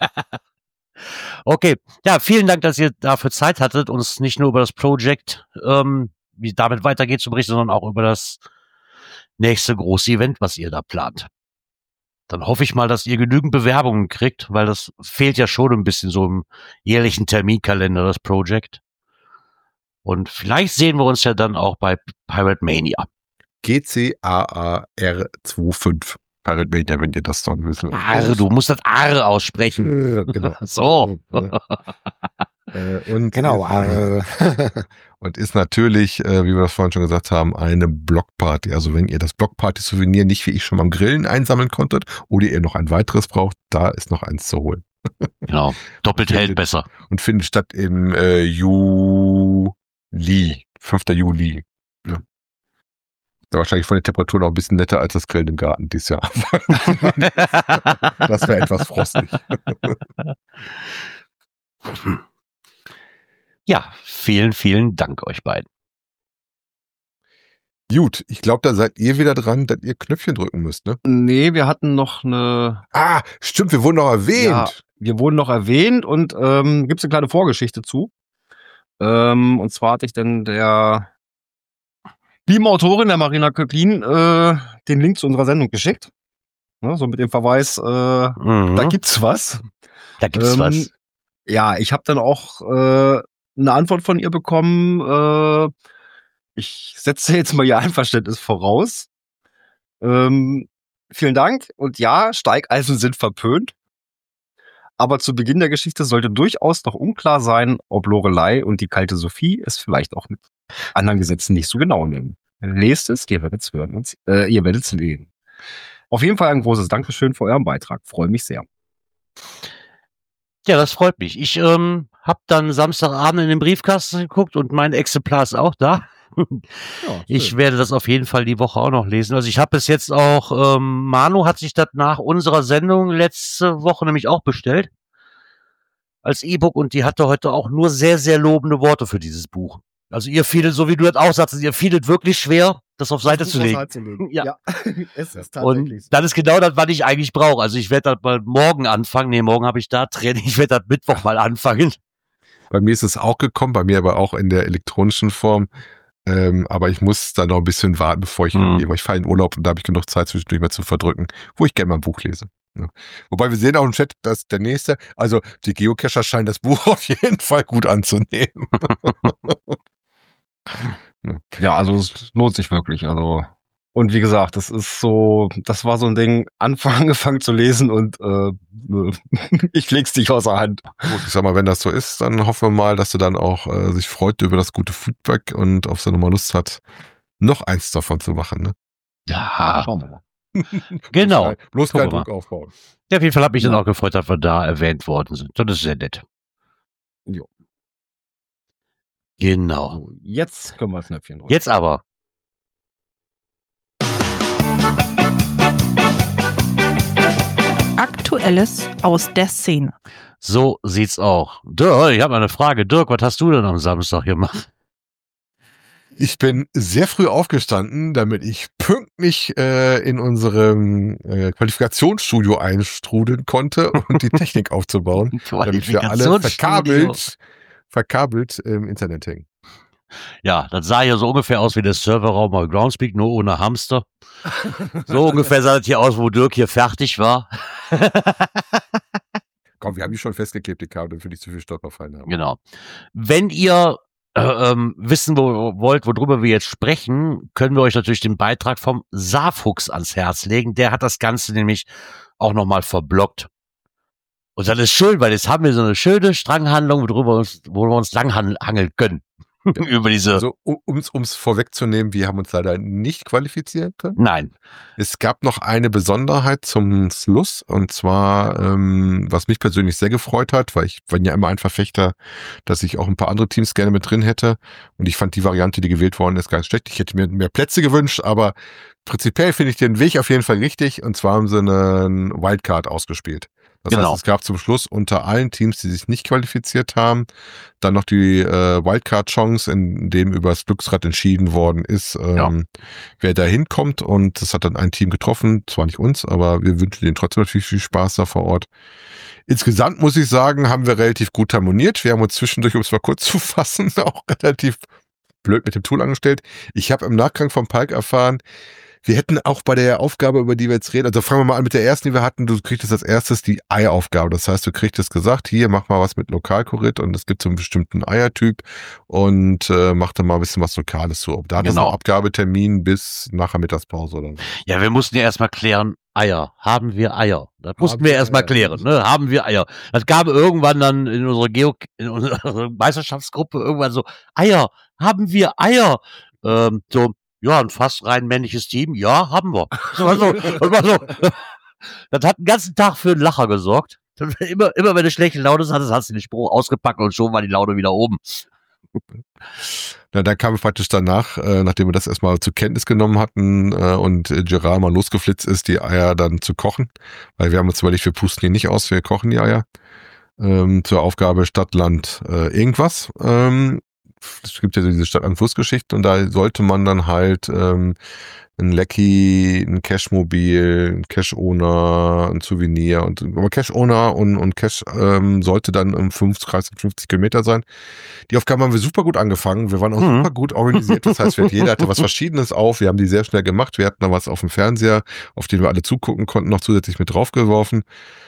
Okay, ja, vielen Dank, dass ihr dafür Zeit hattet, uns nicht nur über das Projekt, ähm, wie damit weitergeht, zu berichten, sondern auch über das nächste große Event, was ihr da plant. Dann hoffe ich mal, dass ihr genügend Bewerbungen kriegt, weil das fehlt ja schon ein bisschen so im jährlichen Terminkalender, das Projekt. Und vielleicht sehen wir uns ja dann auch bei Pirate Mania. G C A A R fünfundzwanzig. Pirate Mania, wenn ihr das dann wissen. Arre, du musst das Arre aussprechen. Äh, genau. So. Äh, und Genau. Ist, Äh, und ist natürlich, äh, wie wir das vorhin schon gesagt haben, eine Blockparty. Also wenn ihr das Blockparty-Souvenir nicht wie ich schon beim Grillen einsammeln konntet oder ihr noch ein weiteres braucht, da ist noch eins zu holen. Genau. Doppelt hält besser. Und findet statt im äh, Juli, fünften Juli. Ja. Ist wahrscheinlich von der Temperatur noch ein bisschen netter als das Grillen im Garten dieses Jahr. Das wäre etwas frostig. Ja, vielen, vielen Dank euch beiden. Gut, ich glaube, da seid ihr wieder dran, dass ihr Knöpfchen drücken müsst, ne? Nee, wir hatten noch eine. Ah, stimmt, wir wurden noch erwähnt. Ja, wir wurden noch erwähnt und ähm, gibt es eine kleine Vorgeschichte zu. Ähm, und zwar hatte ich dann der lieben Autorin, der Marina Köcklin, äh, den Link zu unserer Sendung geschickt. Ne, so mit dem Verweis, äh, Mhm. da gibt's was. Da gibt's Ähm, was. Ja, ich habe dann auch äh, eine Antwort von ihr bekommen. Äh, ich setze jetzt mal ihr Einverständnis voraus. Ähm, vielen Dank. Und ja, Steigeisen sind verpönt. Aber zu Beginn der Geschichte sollte durchaus noch unklar sein, ob Lorelei und die kalte Sophie es vielleicht auch mit anderen Gesetzen nicht so genau nehmen. Lest es, ihr werdet es hören und äh, ihr werdet es lesen. Auf jeden Fall ein großes Dankeschön für euren Beitrag. Freue mich sehr. Ja, das freut mich. Ich ähm, habe dann Samstagabend in den Briefkasten geguckt und mein Exemplar ist auch da. Ja, Ich werde das auf jeden Fall die Woche auch noch lesen. Also ich habe es jetzt auch, ähm, Manu hat sich das nach unserer Sendung letzte Woche nämlich auch bestellt. Als E-Book und die hatte heute auch nur sehr, sehr lobende Worte für dieses Buch. Also ihr fiel, so wie du das auch sagst, ihr fiel wirklich schwer, das auf Seite zu legen. Ja. Ja, es ist Und das ist genau das, was ich eigentlich brauche. Also ich werde das mal morgen anfangen. Nee, morgen habe ich da Training. Ich werde das Mittwoch mal anfangen. Bei mir ist es auch gekommen, bei mir aber auch in der elektronischen Form. Ähm, aber ich muss da noch ein bisschen warten, bevor ich Mhm. hingehe, weil ich fahre in Urlaub und da habe ich genug Zeit zwischendurch mal zu verdrücken, wo ich gerne mal ein Buch lese. Ja. Wobei wir sehen auch im Chat, dass der nächste, also die Geocacher scheinen das Buch auf jeden Fall gut anzunehmen. Ja, also es lohnt sich wirklich. Also und wie gesagt, das ist so, das war so ein Ding, Anfang angefangen zu lesen und äh, ich leg's nicht außer Hand. Gut, ich sag mal, wenn das so ist, dann hoffen wir mal, dass er dann auch äh, sich freut über das gute Feedback und auf seine mal Lust hat, noch eins davon zu machen. Ne? Ja, Schauen wir mal. genau. Bloß Gucken keinen wir mal. Druck aufbauen. Ja, auf jeden Fall hat mich dann Ja. auch gefreut, dass wir da erwähnt worden sind. Das ist sehr nett. Jo. Genau. So, jetzt können wir das Knöpfchen drücken. Jetzt aber. Aktuelles aus der Szene. So sieht's auch. Dirk, ich habe eine Frage. Dirk, was hast du denn am Samstag gemacht? Ich bin sehr früh aufgestanden, damit ich pünktlich äh, in unserem äh, Qualifikationsstudio einstrudeln konnte und die Technik aufzubauen, damit wir alle verkabelt, verkabelt im Internet hängen. Ja, das sah ja so ungefähr aus wie der Serverraum bei Groundspeak, nur ohne Hamster. So ungefähr sah das hier aus, wo Dirk hier fertig war. Komm, wir haben die schon festgeklebt, die Kabel, damit wir nicht zu viel Stolperfallen haben. Genau. Wenn ihr äh, ähm, wissen wo, wollt, worüber wir jetzt sprechen, können wir euch natürlich den Beitrag vom Saarfuchs ans Herz legen. Der hat das Ganze nämlich auch nochmal verblockt. Und das ist schön, weil jetzt haben wir so eine schöne Stranghandlung, worüber wir uns, wo wir uns langhangeln können. Über diese. Also, um es vorwegzunehmen, wir haben uns leider nicht qualifiziert können. Nein. Es gab noch eine Besonderheit zum Schluss, und zwar, ähm, was mich persönlich sehr gefreut hat, weil ich bin ja immer ein Verfechter, dass ich auch ein paar andere Teams gerne mit drin hätte. Und ich fand die Variante, die gewählt worden ist, ganz schlecht. Ich hätte mir mehr Plätze gewünscht, aber prinzipiell finde ich den Weg auf jeden Fall richtig. Und zwar haben sie einen Wildcard ausgespielt. Das Genau. heißt, es gab zum Schluss unter allen Teams, die sich nicht qualifiziert haben, dann noch die äh, Wildcard-Chance, in dem über das Glücksrad entschieden worden ist, ähm, Ja. wer da hinkommt. Und das hat dann ein Team getroffen, zwar nicht uns, aber wir wünschen denen trotzdem natürlich viel Spaß da vor Ort. Insgesamt muss ich sagen, haben wir relativ gut harmoniert. Wir haben uns zwischendurch, um es mal kurz zu fassen, auch relativ blöd mit dem Tool angestellt. Ich habe im Nachgang vom Palk erfahren, wir hätten auch bei der Aufgabe, über die wir jetzt reden, also fangen wir mal an mit der ersten, die wir hatten, du kriegtest als erstes die Eieraufgabe. Das heißt, du kriegtest gesagt, hier, mach mal was mit Lokalkorit und es gibt so einen bestimmten Eiertyp und äh, mach da mal ein bisschen was Lokales zu. Da hat es Genau. einen Abgabetermin bis nachher Mittagspause oder so. Ja, wir mussten ja erstmal klären, Eier. Haben wir Eier? Das mussten Haben wir wir erstmal Eier? klären, ne? Haben wir Eier? Das gab irgendwann dann in unserer Geo, in unserer Meisterschaftsgruppe irgendwann so, Eier, haben wir Eier? Ähm, so, ja, ein fast rein männliches Team, ja, haben wir. Das war so, das war so, das hat den ganzen Tag für einen Lacher gesorgt. Immer, immer wenn du schlechte Laune hattest, hast du den Spruch ausgepackt und schon war die Laune wieder oben. Na, dann kam praktisch danach, äh, nachdem wir das erstmal zur Kenntnis genommen hatten äh, und äh, Gerard mal losgeflitzt ist, die Eier dann zu kochen, weil wir haben uns überlegt, wir pusten die nicht aus, wir kochen die Eier ähm, zur Aufgabe Stadt, Land, äh, irgendwas. Ähm, es gibt ja diese Stadt-Land-Fluss-Geschichte und da sollte man dann halt ähm, ein Lecky, ein Cash-Mobil, ein Cash-Owner, ein Souvenir und aber Cash-Owner und, und Cash ähm, sollte dann im fünfzig, fünfzig Kilometer sein. Die Aufgaben haben wir super gut angefangen. Wir waren auch Mhm. super gut organisiert. Das heißt, wir, jeder hatte was Verschiedenes auf. Wir haben die sehr schnell gemacht. Wir hatten da was auf dem Fernseher, auf den wir alle zugucken konnten, noch zusätzlich mit draufgeworfen.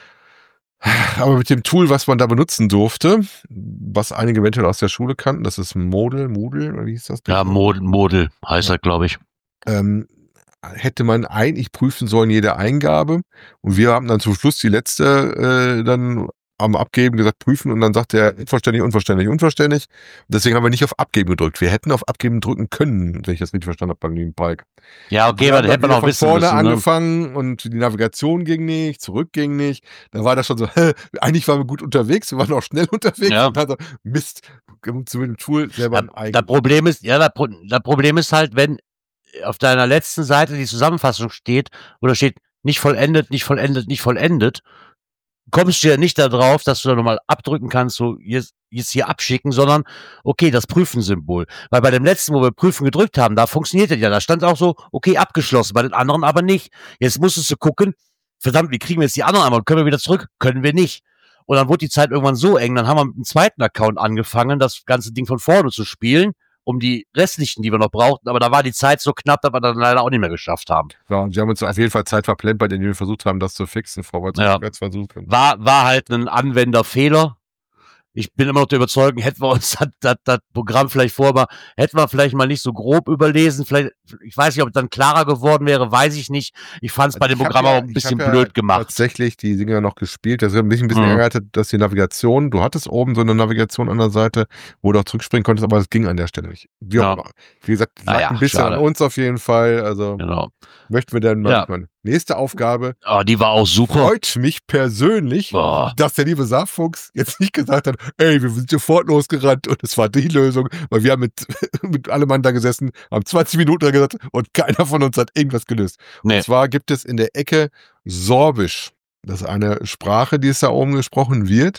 Aber mit dem Tool, was man da benutzen durfte, was einige eventuell aus der Schule kannten, das ist Model, Moodle, oder wie hieß das? Ja, Model, Model heißt das, glaube ich. ähm, hätte man eigentlich prüfen sollen, jede Eingabe. Und wir haben dann zum Schluss die letzte äh, dann am Abgeben gesagt, prüfen und dann sagt er unverständlich, unverständlich, unverständlich. Und deswegen haben wir nicht auf Abgeben gedrückt. Wir hätten auf Abgeben drücken können, wenn ich das richtig verstanden habe beim lieben Pike. Ja, okay, Wir aber haben das hätte dann man wieder auch von wissen vorne müssen. Ne? angefangen und die Navigation ging nicht, zurück ging nicht. Dann war das schon so, eigentlich waren wir gut unterwegs, wir waren auch schnell unterwegs. Ja. Und dann so, Mist, zu dem Tool selber ein Das, eigenes. das Problem ist, ja, das, Pro- das Problem ist halt, wenn auf deiner letzten Seite die Zusammenfassung steht oder steht nicht vollendet, nicht vollendet, nicht vollendet, kommst du ja nicht darauf, dass du da nochmal abdrücken kannst, so jetzt, jetzt hier abschicken, sondern okay, das Prüfen-Symbol. Weil bei dem letzten, wo wir Prüfen gedrückt haben, da funktioniert das ja. Da stand auch so, okay, abgeschlossen, bei den anderen aber nicht. Jetzt musstest du gucken, verdammt, wie kriegen wir jetzt die anderen einmal? Können wir wieder zurück? Können wir nicht. Und dann wurde die Zeit irgendwann so eng, dann haben wir mit einem zweiten Account angefangen, das ganze Ding von vorne zu spielen, um die restlichen, die wir noch brauchten. Aber da war die Zeit so knapp, dass wir dann leider auch nicht mehr geschafft haben. Ja, und wir haben uns auf jeden Fall Zeit verplemmt, bei denen wir versucht haben, das zu fixen, vorwärts und Ja. rückwärts versuchen. War, war halt ein Anwenderfehler. Ich bin immer noch der Überzeugung, hätten wir uns das, das, das Programm vielleicht vorher, hätten wir vielleicht mal nicht so grob überlesen. Vielleicht, ich weiß nicht, ob es dann klarer geworden wäre, weiß ich nicht. Ich fand es bei dem Ich hab Programm ja- auch ein ich bisschen hab ja blöd gemacht. Tatsächlich die Dinger noch gespielt. Das hat mich ein bisschen Mhm. ärgert, dass die Navigation, du hattest oben so eine Navigation an der Seite, wo du auch zurückspringen konntest, aber es ging an der Stelle nicht. Wie auch Ja. immer. Wie gesagt, lag Naja, ein bisschen schade. an uns auf jeden Fall. Also Genau. möchten wir dann mal Ja. mal- nächste Aufgabe. Aber die war auch super. Freut mich persönlich, Boah. dass der liebe Saarfuchs jetzt nicht gesagt hat, ey, wir sind sofort losgerannt und es war die Lösung, weil wir haben mit, mit allem Mann da gesessen, haben zwanzig Minuten da gesagt und keiner von uns hat irgendwas gelöst. Nee. Und zwar gibt es in der Ecke Sorbisch Das ist eine Sprache, die es da oben gesprochen wird.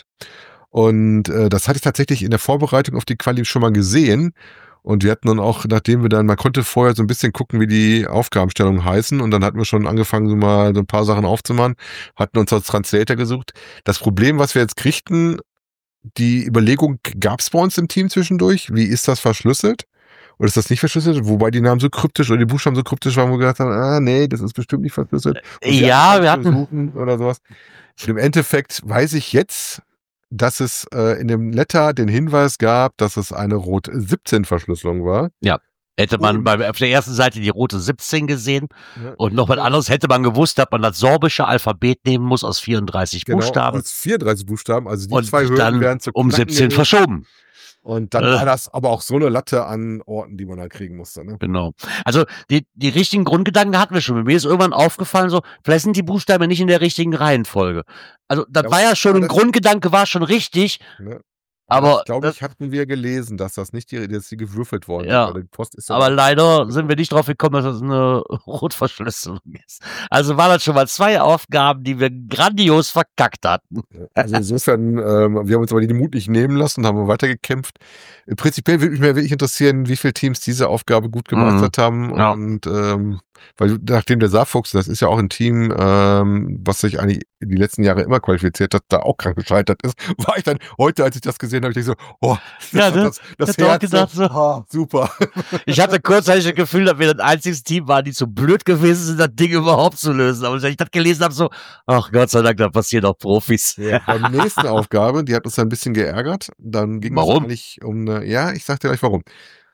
Und äh, das hatte ich tatsächlich in der Vorbereitung auf die Quali schon mal gesehen. Und wir hatten dann auch, nachdem wir dann, man konnte vorher so ein bisschen gucken, wie die Aufgabenstellungen heißen. Und dann hatten wir schon angefangen, so mal so ein paar Sachen aufzumachen, hatten uns als Translator gesucht. Das Problem, was wir jetzt kriegten, die Überlegung gab es bei uns im Team zwischendurch. Wie ist das verschlüsselt? Oder ist das nicht verschlüsselt? Wobei die Namen so kryptisch oder die Buchstaben so kryptisch waren, wo wir gedacht haben, ah, nee, das ist bestimmt nicht verschlüsselt. Und Ja, wir hatten. Versuchen oder sowas. Und im Endeffekt weiß ich jetzt, dass es äh, in dem Letter den Hinweis gab, dass es eine Rot siebzehn Verschlüsselung war. Ja. Hätte man Und- bei, auf der ersten Seite die rote siebzehn gesehen Ja. und noch was anderes hätte man gewusst, dass man das sorbische Alphabet nehmen muss aus vierunddreißig Genau, Buchstaben aus vierunddreißig Buchstaben, also die und zwei Hürden dann werden zu um knacken siebzehn gewesen. verschoben. Und dann Äh. war das aber auch so eine Latte an Orten, die man da kriegen musste. Ne? Genau. Also die, die richtigen Grundgedanken hatten wir schon. Mir ist irgendwann aufgefallen, so, vielleicht sind die Buchstaben nicht in der richtigen Reihenfolge. Also das Ja, war ja schon, aber ein das- Grundgedanke war schon richtig, Ne? aber ich glaube, das- ich hatten wir gelesen, dass das nicht die, dass die gewürfelt worden Ja. ist. weil die Post ist ja aber leider sind wir nicht drauf gekommen, dass das eine Rotverschlüsselung ist. Also waren das schon mal zwei Aufgaben, die wir grandios verkackt hatten. Also insofern, ähm, wir haben uns aber die Mut nicht nehmen lassen und haben weitergekämpft. Äh, Prinzipiell würde mich mehr wirklich interessieren, wie viele Teams diese Aufgabe gut gemeistert haben. Ja. Und ähm, weil nachdem der Saarfuchs, das ist ja auch ein Team, ähm, was sich eigentlich die letzten Jahre immer qualifiziert hat, da auch krank gescheitert ist, war ich dann heute, als ich das gesehen habe, ich denke so, oh, Ja, ne? das, das Ich hab auch Herz gedacht so. ah, super. Ich hatte kurzzeitig das Gefühl, dass wir das einzige Team waren, die zu blöd gewesen sind, das Ding überhaupt zu lösen. Aber als ich das gelesen habe, so, ach Gott sei Dank, da passieren auch Profis. Ja, beim nächsten Aufgabe, die hat uns ein bisschen geärgert. Dann ging Warum? es eigentlich um eine, ja, ich sag dir gleich warum.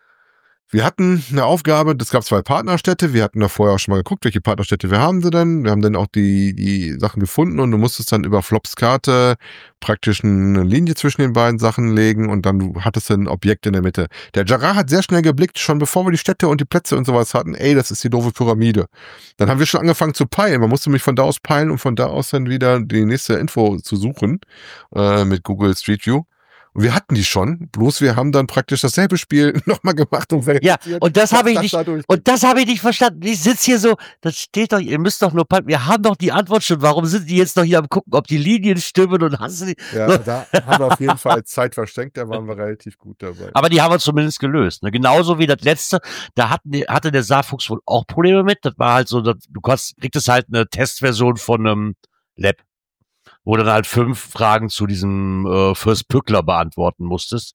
Wir hatten eine Aufgabe, es gab zwei Partnerstädte, wir hatten da vorher auch schon mal geguckt, welche Partnerstädte wir haben sie denn. Wir haben dann auch die, die Sachen gefunden und du musstest dann über Flops Karte praktisch eine Linie zwischen den beiden Sachen legen und dann hattest du ein Objekt in der Mitte. Der Gerard hat sehr schnell geblickt, schon bevor wir die Städte und die Plätze und sowas hatten, ey, das ist die doofe Pyramide. Dann haben wir schon angefangen zu peilen. Man musste mich von da aus peilen, um von da aus dann wieder die nächste Info zu suchen äh, mit Google Street View. Und wir hatten die schon, bloß wir haben dann praktisch dasselbe Spiel nochmal gemacht und Ja, verifiziert, und das dass habe ich nicht, dadurch- und das habe ich nicht verstanden. Ich sitze hier so, das steht doch, ihr müsst doch nur, pa- wir haben doch die Antwort schon. Warum sind die jetzt noch hier am gucken, ob die Linien stimmen und hast du die? Ja, da haben wir auf jeden Fall Zeit verschenkt, da waren wir relativ gut dabei. Aber die haben wir zumindest gelöst. Ne? Genauso wie das letzte, da hatten die, hatte der Saarfuchs wohl auch Probleme mit. Das war halt so, dass du kannst, kriegtest halt eine Testversion von einem Lab, wo du dann halt fünf Fragen zu diesem äh, First Pückler beantworten musstest.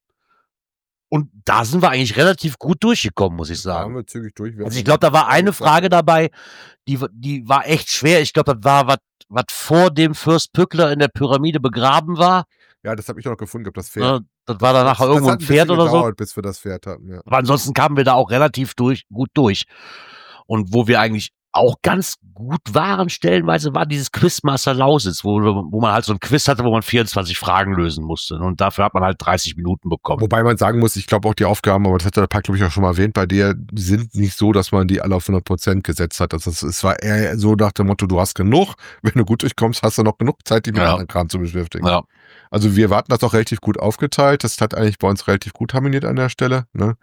Und da sind wir eigentlich relativ gut durchgekommen, muss ich Da haben sagen. wir zügig durch. Wir Also ich hatten- glaube, da war eine Frage dabei, die, die war echt schwer. Ich glaube, das war was, was vor dem First Pückler in der Pyramide begraben war. Ja, das habe ich noch gefunden, ob das Pferd. Ne? Das war dann nachher das, irgendwo das ein hat Pferd bisschen oder so. gedauert, bis wir das Pferd hatten, ja. Aber ansonsten kamen wir da auch relativ durch, gut durch. Und wo wir eigentlich auch ganz gut waren, stellenweise war dieses Quizmaster Lausitz, wo, wo man halt so ein Quiz hatte, wo man vierundzwanzig Fragen lösen musste. Und dafür hat man halt dreißig Minuten bekommen. Wobei man sagen muss, ich glaube auch die Aufgaben, aber das hat der Park, glaube ich, auch schon mal erwähnt, bei dir die sind nicht so, dass man die alle auf hundert Prozent gesetzt hat. Also es, es war eher so nach dem Motto, du hast genug, wenn du gut durchkommst, hast du noch genug Zeit, dich mit Ja. anderen Kram zu beschäftigen. Ja. Also wir warten das auch relativ gut aufgeteilt. Das hat eigentlich bei uns relativ gut harmoniert an der Stelle. Ne?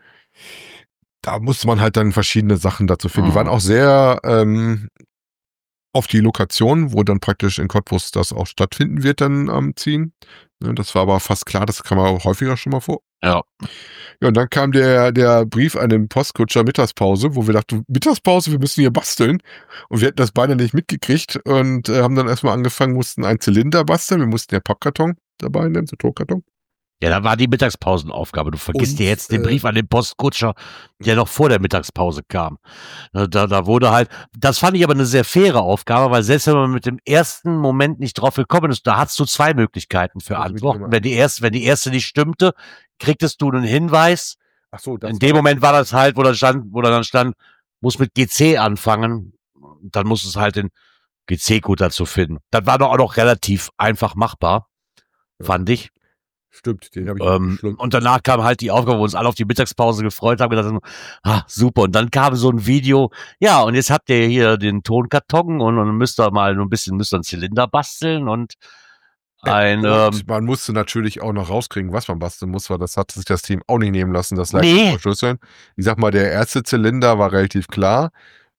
Da musste man halt dann verschiedene Sachen dazu finden. Die Mhm. waren auch sehr ähm, auf die Lokation, wo dann praktisch in Cottbus das auch stattfinden wird, dann am Ziehen. Ne, das war aber fast klar, das kam auch häufiger schon mal vor. Ja. Ja, und dann kam der, der Brief an den Postkutscher Mittagspause, wo wir dachten, Mittagspause, wir müssen hier basteln. Und wir hätten das beide nicht mitgekriegt und äh, haben dann erstmal angefangen, mussten einen Zylinder basteln. Wir mussten ja Pappkarton dabei nehmen, so Druckkarton. Ja, da war die Mittagspausenaufgabe. Du vergisst Und, dir jetzt den äh, Brief an den Postkutscher, der noch vor der Mittagspause kam. Da, da wurde halt, das fand ich aber eine sehr faire Aufgabe, weil selbst wenn man mit dem ersten Moment nicht drauf gekommen ist, da hattest du zwei Möglichkeiten für Also mit Antworten. dem- Wenn die erste, wenn die erste nicht stimmte, kriegtest du einen Hinweis. Ach so, das In dem Moment war das halt, wo da stand, wo da dann stand, muss mit G C anfangen. Und dann musst du es halt den G C-Code dazu finden. Das war doch auch noch relativ einfach machbar, Ja. fand ich. Stimmt, den habe ich Ähm, schlimm. und danach kam halt die Aufgabe, wo wir uns alle auf die Mittagspause gefreut haben, gedacht haben, ah, super. Und dann kam so ein Video, ja, und jetzt habt ihr hier den Tonkarton und dann müsst ihr mal nur ein bisschen, müsst ihr einen Zylinder basteln und ein, Und ähm, man musste natürlich auch noch rauskriegen, was man basteln muss, weil das hat sich das Team auch nicht nehmen lassen, das leicht Nee. zu verschlüsseln. Ich sag mal, der erste Zylinder war relativ klar.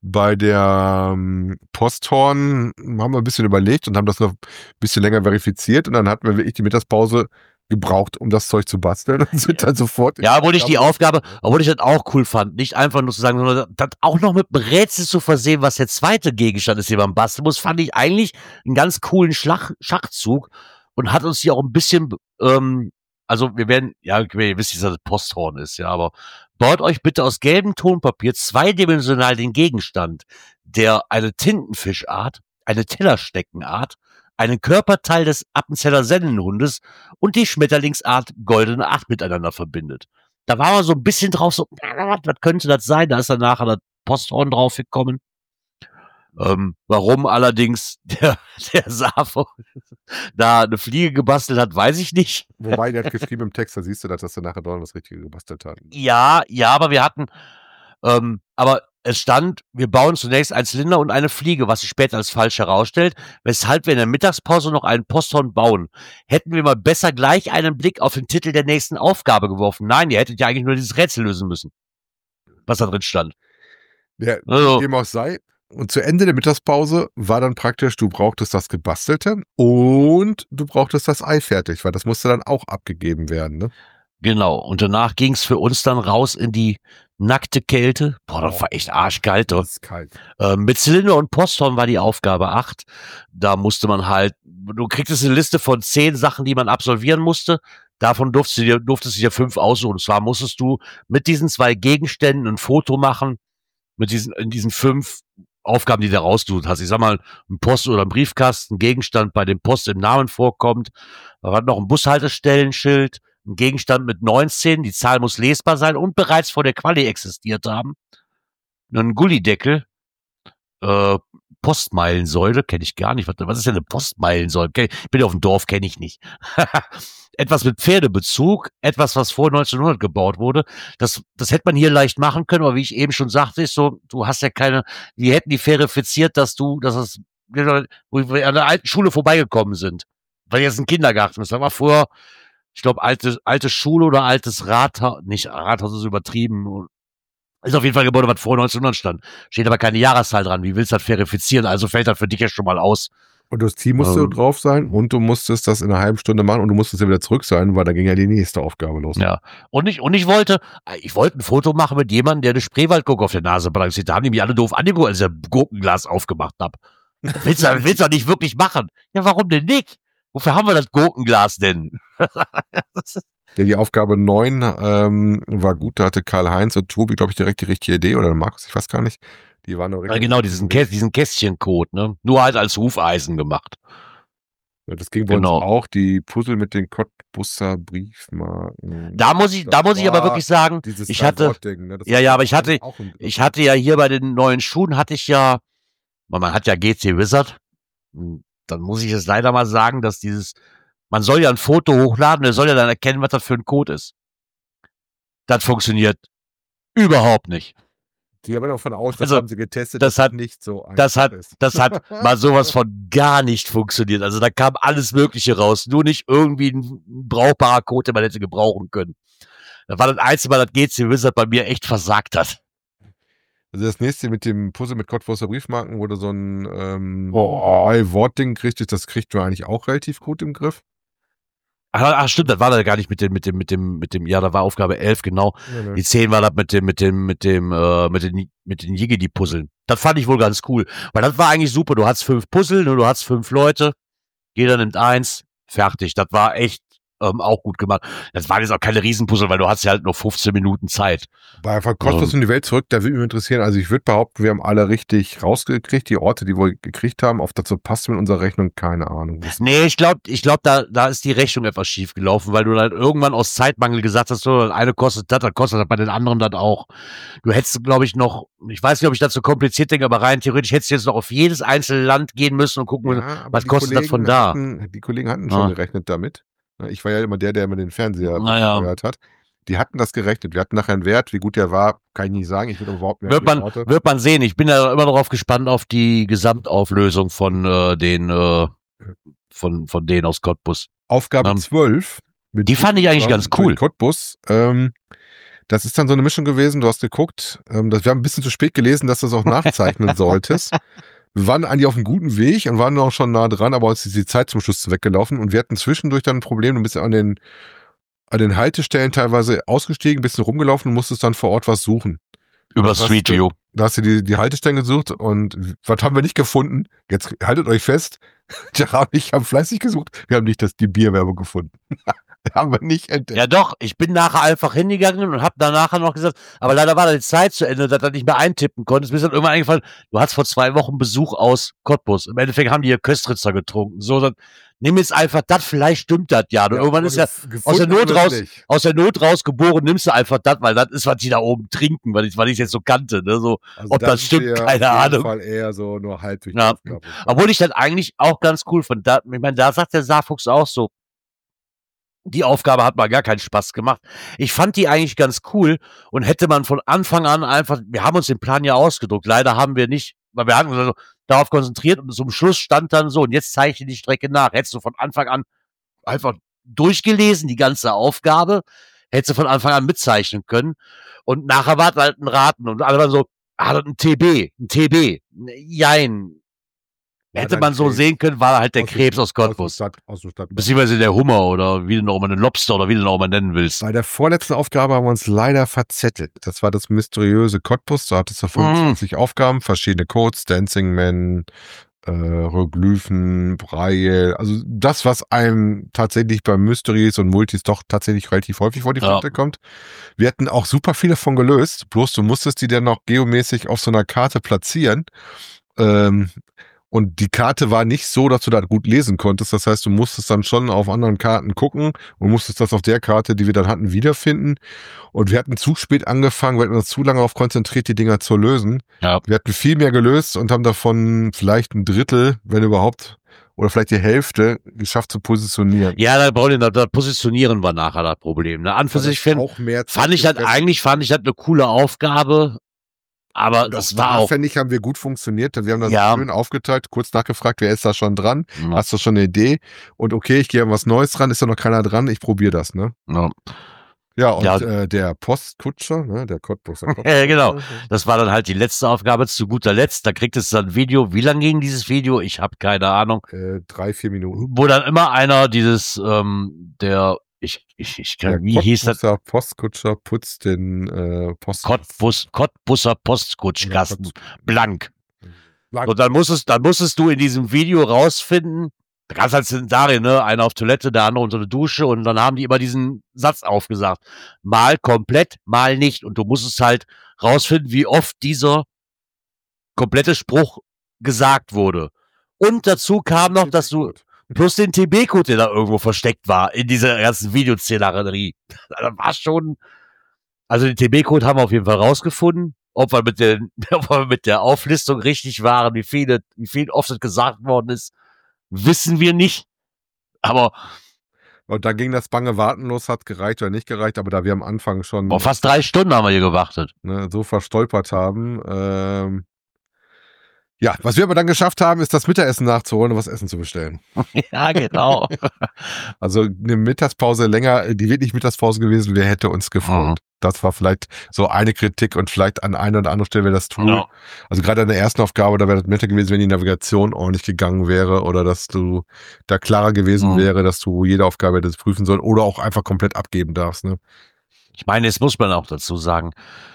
Bei der ähm, Posthorn haben wir ein bisschen überlegt und haben das noch ein bisschen länger verifiziert und dann hatten wir wirklich die Mittagspause gebraucht, um das Zeug zu basteln und sind dann sofort... Ja, obwohl ich die Aufgabe, obwohl ich das auch cool fand, nicht einfach nur zu sagen, sondern das auch noch mit einem Rätsel zu versehen, was der zweite Gegenstand ist, den man basteln muss, fand ich eigentlich einen ganz coolen Schlag, Schachzug und hat uns hier auch ein bisschen, ähm, also wir werden, ja, ihr wisst, dass das Posthorn ist, ja, aber baut euch bitte aus gelbem Tonpapier zweidimensional den Gegenstand, der eine Tintenfischart, eine Tellersteckenart, einen Körperteil des Appenzeller Sennenhundes und die Schmetterlingsart Goldene Acht miteinander verbindet. Da war man so ein bisschen drauf, so, was könnte das sein? Da ist dann nachher das Posthorn drauf gekommen. Ähm, warum allerdings der, der Safo da eine Fliege gebastelt hat, weiß ich nicht. Wobei, der hat geschrieben im Text, da siehst du, dass er nachher dort was Richtiges gebastelt hat. Ja, ja, aber wir hatten, ähm, aber es stand, wir bauen zunächst einen Zylinder und eine Fliege, was sich später als falsch herausstellt, weshalb wir in der Mittagspause noch einen Posthorn bauen. Hätten wir mal besser gleich einen Blick auf den Titel der nächsten Aufgabe geworfen. Nein, ihr hättet ja eigentlich nur dieses Rätsel lösen müssen, was da drin stand. Ja, Also, wie dem auch sei. Und zu Ende der Mittagspause war dann praktisch, du brauchtest das Gebastelte und du brauchtest das Ei fertig, weil das musste dann auch abgegeben werden, ne? genau. Und danach ging es für uns dann raus in die nackte Kälte. Boah, das war echt arschkalt. Das Doch. ist kalt. Äh, mit Zylinder und Posthorn war die Aufgabe acht. Da musste man halt, du kriegtest eine Liste von zehn Sachen, die man absolvieren musste. Davon durftest du dir, durftest du dir fünf aussuchen. Und zwar musstest du mit diesen zwei Gegenständen ein Foto machen, mit diesen, in diesen fünf Aufgaben, die du rausgesucht hast. Ich sag mal, ein Post- oder ein Briefkasten, ein Gegenstand, bei dem Post im Namen vorkommt. Da war noch ein Bushaltestellenschild, ein Gegenstand mit neunzehn, die Zahl muss lesbar sein und bereits vor der Quali existiert haben. Ein Gullideckel, äh, Postmeilensäule, kenne ich gar nicht. Was, was ist denn eine Postmeilensäule? Ich bin ja auf dem Dorf, kenne ich nicht. Etwas mit Pferdebezug, etwas, was vor neunzehnhundert gebaut wurde. Das, das hätte man hier leicht machen können, aber wie ich eben schon sagte, ist so, du hast ja keine, die hätten die verifiziert, dass du, dass es, wo wir an der alten Schule vorbeigekommen sind. Weil jetzt ein Kindergarten ist. Da war vorher, ich glaube, alte, alte Schule oder altes Rathaus, nicht Rathaus ist übertrieben. Ist auf jeden Fall ein Gebäude, was vor neunzehnhundert stand. Steht aber keine Jahreszahl dran. Wie willst du das verifizieren? Also fällt das für dich ja schon mal aus. Und das Team musste Ähm. drauf sein und du musstest das in einer halben Stunde machen und du musstest ja wieder zurück sein, weil da ging ja die nächste Aufgabe los. Ja. Und ich, und ich wollte, ich wollte ein Foto machen mit jemandem, der eine Spreewaldgurke auf der Nase balanciert. Da haben die mich alle doof angeguckt, als ich ein Gurkenglas aufgemacht habe. Willst du, willst du doch nicht wirklich machen? Ja, warum denn nicht? Wofür haben wir das Gurkenglas denn? Ja, die Aufgabe neun ähm, war gut, da hatte Karl-Heinz und Tobi, glaube ich, direkt die richtige Idee, oder Markus, ich weiß gar nicht. Die waren noch Ja, genau, diesen, Kä diesen Kästchencode, ne? Nur halt als Hufeisen gemacht. Ja, das ging bei Genau. uns auch, die Puzzle mit den Cottbusser Briefmarken. Da muss ich, Das da muss ich aber war wirklich sagen, dieses ich hatte, Drei-Wort-Ding, ne? Das ja, war ja, aber ich hatte, auch ein- ich hatte ja hier bei den neuen Schuhen, hatte ich ja, weil man hat ja G C Wizard. Dann muss ich es leider mal sagen, dass dieses, man soll ja ein Foto hochladen, der soll ja dann erkennen, was das für ein Code ist. Das funktioniert überhaupt nicht. Die haben davon aus, das Also, haben sie getestet, das dass hat- nicht so einfach Das hat, ist. das hat mal sowas von gar nicht funktioniert. Also da kam alles Mögliche raus, nur nicht irgendwie ein brauchbarer Code, den man hätte gebrauchen können. Das war das Einzige, weil das G C Wizard bei mir echt versagt hat. Also das nächste mit dem Puzzle mit Cottbusser Briefmarken, wo du so ein ähm, Oh. Wortding kriegst, das kriegt man eigentlich auch relativ gut im Griff. Ach, ach stimmt, das war da gar nicht mit dem, mit dem, mit dem, mit dem, ja, da war Aufgabe elf, genau. Ja, ne. Die zehn war das mit dem, mit dem, mit dem, äh, mit den, mit den Jiggedy-Puzzeln. Das fand ich wohl ganz cool. Weil das war eigentlich super. Du hast fünf Puzzle, du hast fünf Leute. Jeder nimmt eins. Fertig. Das war echt ähm, auch gut gemacht. Das waren jetzt auch keine Riesenpuzzle, weil du hast ja halt nur fünfzehn Minuten Zeit. Bei von Cottbus in die Welt zurück, da würde mich interessieren, also ich würde behaupten, wir haben alle richtig rausgekriegt, die Orte, die wir gekriegt haben, ob dazu passt mit unserer Rechnung, keine Ahnung. Nee, ich glaube, ich glaub, da, da ist die Rechnung etwas schief gelaufen, weil du dann irgendwann aus Zeitmangel gesagt hast, so, das eine kostet das, das kostet das bei den anderen dann auch. Du hättest, glaube ich, noch, ich weiß nicht, ob ich das so kompliziert denke, aber rein theoretisch hättest du jetzt noch auf jedes einzelne Land gehen müssen und gucken, Ja, aber was die kostet das von Kollegen da? Hatten, die Kollegen hatten schon Ah. gerechnet damit. Ich war ja immer der, der immer den Fernseher Naja. gehört hat. Die hatten das gerechnet. Wir hatten nachher einen Wert, wie gut der war, kann ich nicht sagen. Ich würde überhaupt nicht Wird man, wird man sehen. Ich bin ja immer darauf gespannt auf die Gesamtauflösung von äh, den äh, von, von denen aus Cottbus. Aufgabe Ähm, zwölf. Mit die fand ich eigentlich ganz cool. Cottbus. Ähm, Das ist dann so eine Mischung gewesen, du hast geguckt, ähm, das, wir haben ein bisschen zu spät gelesen, dass du das auch nachzeichnen solltest. Wir waren eigentlich auf einem guten Weg und waren auch schon nah dran, aber uns ist die Zeit zum Schluss weggelaufen und wir hatten zwischendurch dann ein Problem, du bist an den, an den Haltestellen teilweise ausgestiegen, bist rumgelaufen und musstest dann vor Ort was suchen. Über Was Street du- View. Da hast du die, die Haltestellen gesucht und was haben wir nicht gefunden? Jetzt haltet euch fest, Gerard und ich haben fleißig gesucht, wir haben nicht das, die Bierwerbung gefunden. haben wir nicht entdeckt. Ja doch, ich bin nachher einfach hingegangen und habe danach noch gesagt, aber leider war da die Zeit zu Ende, dass du nicht mehr eintippen konntest. Mir ist dann irgendwann eingefallen, du hast vor zwei Wochen Besuch aus Cottbus. Im Endeffekt haben die hier Köstritzer getrunken. So, dann nimm jetzt einfach das, vielleicht stimmt das ja. Und irgendwann ist ja aus der Not raus, aus der Not raus geboren, nimmst du einfach das, weil das ist, was die da oben trinken, weil ich es jetzt so kannte. Ne? So, Also ob das ist stimmt, dir keine auf jeden Ahnung. Fall eher so nur halb durch die Ja. Aufgabe. Obwohl ich das eigentlich auch ganz cool fand. Da, ich meine, da sagt der Saarfuchs auch so, die Aufgabe hat mal gar keinen Spaß gemacht. Ich fand die eigentlich ganz cool und hätte man von Anfang an einfach, wir haben uns den Plan ja ausgedruckt, leider haben wir nicht, weil wir hatten uns also darauf konzentriert und zum Schluss stand dann so, und jetzt zeichne die Strecke nach. Hättest du von Anfang an einfach durchgelesen, die ganze Aufgabe, hättest du von Anfang an mitzeichnen können und nachher war halt ein Raten und alle waren so, ah, ein T B, ein T B, jein. War Hätte dann man so Krebs. sehen können, war halt der Aus dem- Krebs aus Aus dem Cottbus. Stadt, aus dem Stadt. Beziehungsweise der Hummer oder wie du noch mal den Lobster oder wie du noch mal nennen willst. Bei der vorletzten Aufgabe haben wir uns leider verzettelt. Das war das mysteriöse Cottbus. Da hattest du Mhm. fünfundzwanzig Aufgaben, verschiedene Codes, Dancing Man, äh, Hieroglyphen, Braille. Also das, was einem tatsächlich bei Mysteries und Multis doch tatsächlich relativ häufig vor die Ja. Flinte kommt. Wir hatten auch super viele von gelöst. Bloß du musstest die dann noch geomäßig auf so einer Karte platzieren. Ähm, Und die Karte war nicht so, dass du da gut lesen konntest. Das heißt, du musstest dann schon auf anderen Karten gucken und musstest das auf der Karte, die wir dann hatten, wiederfinden. Und wir hatten zu spät angefangen, wir hatten uns zu lange darauf konzentriert, die Dinger zu lösen. Ja. Wir hatten viel mehr gelöst und haben davon vielleicht ein Drittel, wenn überhaupt, oder vielleicht die Hälfte geschafft zu positionieren. Ja, da brauchen wir, da positionieren wir nachher das Problem. Ne? An für Das sich find, auch mehr fand ich das Zeit eigentlich, fand ich das eine coole Aufgabe, aber Und das auch war da, auch. finde ich, haben wir gut funktioniert. Wir haben das Ja. schön aufgeteilt, kurz nachgefragt, wer ist da schon dran? Ja, Hast du schon eine Idee? Und okay, ich gehe an was Neues dran, ist da noch keiner dran, ich probiere das, ne? ja. Ja, und Ja. Äh, der Postkutscher, ne, der Cottbuser Ja, genau. Das war dann halt die letzte Aufgabe zu guter Letzt. Da kriegt es dann ein Video. Wie lang ging dieses Video? Ich habe keine Ahnung. Äh, drei, vier Minuten. Wo dann immer einer dieses, ähm, der, ich, ich, ich Der kann, wie hieß das? Cottbuser Postkutscher putzt den äh, Post. Cottbus, Cottbusser Postkutschkasten. Blank. Blank. Und dann musstest, dann musstest du in diesem Video rausfinden, da gab es halt Szenarien, ne? Einer auf Toilette, der andere unter der Dusche und dann haben die immer diesen Satz aufgesagt. Mal komplett, mal nicht. Und du musstest halt rausfinden, wie oft dieser komplette Spruch gesagt wurde. Und dazu kam noch, dass du, plus den T B-Code, der da irgendwo versteckt war, in dieser ganzen Videoszenerie. Da war schon, also den T B-Code haben wir auf jeden Fall rausgefunden. Ob wir mit der, ob wir mit der Auflistung richtig waren, wie viele, wie viel oft es gesagt worden ist, wissen wir nicht. Aber Und da ging das bange Warten los, hat gereicht oder nicht gereicht, aber da wir am Anfang schon boah, fast drei Stunden haben wir hier gewartet. ne, so verstolpert haben. Ähm, ja, was wir aber dann geschafft haben, ist das Mittagessen nachzuholen und was Essen zu bestellen. Ja, genau. Also eine Mittagspause länger, die wirklich Mittagspause gewesen wäre, hätte uns gefreut. Mhm. Das war vielleicht so eine Kritik und vielleicht an einer oder anderen Stelle wäre das Tool. Ja. Also gerade an der ersten Aufgabe, da wäre das netter gewesen, wenn die Navigation ordentlich gegangen wäre oder dass du da klarer gewesen Mhm. wäre, dass du jede Aufgabe hättest prüfen sollen oder auch einfach komplett abgeben darfst. Ne? Ich meine, jetzt muss man auch dazu sagen,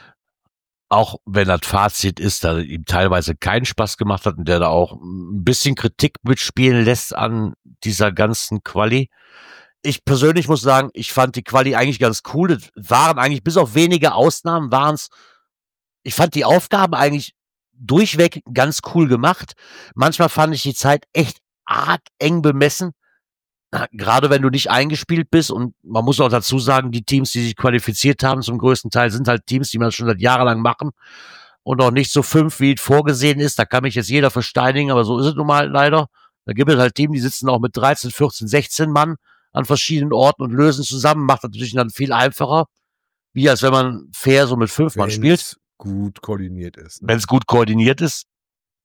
auch wenn das Fazit ist, dass ihm teilweise keinen Spaß gemacht hat und der da auch ein bisschen Kritik mitspielen lässt an dieser ganzen Quali. Ich persönlich muss sagen, ich fand die Quali eigentlich ganz cool. Das waren eigentlich, bis auf wenige Ausnahmen, waren es, ich fand die Aufgaben eigentlich durchweg ganz cool gemacht. Manchmal fand ich die Zeit echt arg eng bemessen. Na, gerade wenn du nicht eingespielt bist und man muss auch dazu sagen, die Teams, die sich qualifiziert haben, zum größten Teil sind halt Teams, die man schon seit jahrelang machen und auch nicht so fünf, wie es vorgesehen ist. Da kann mich jetzt jeder versteinigen, aber so ist es nun mal leider. Da gibt es halt Teams, die sitzen auch mit dreizehn, vierzehn, sechzehn Mann an verschiedenen Orten und lösen zusammen. Macht natürlich dann viel einfacher, wie als wenn man fair so mit fünf Mann spielt, Wenn's gut koordiniert ist. Ne? wenn es gut koordiniert ist.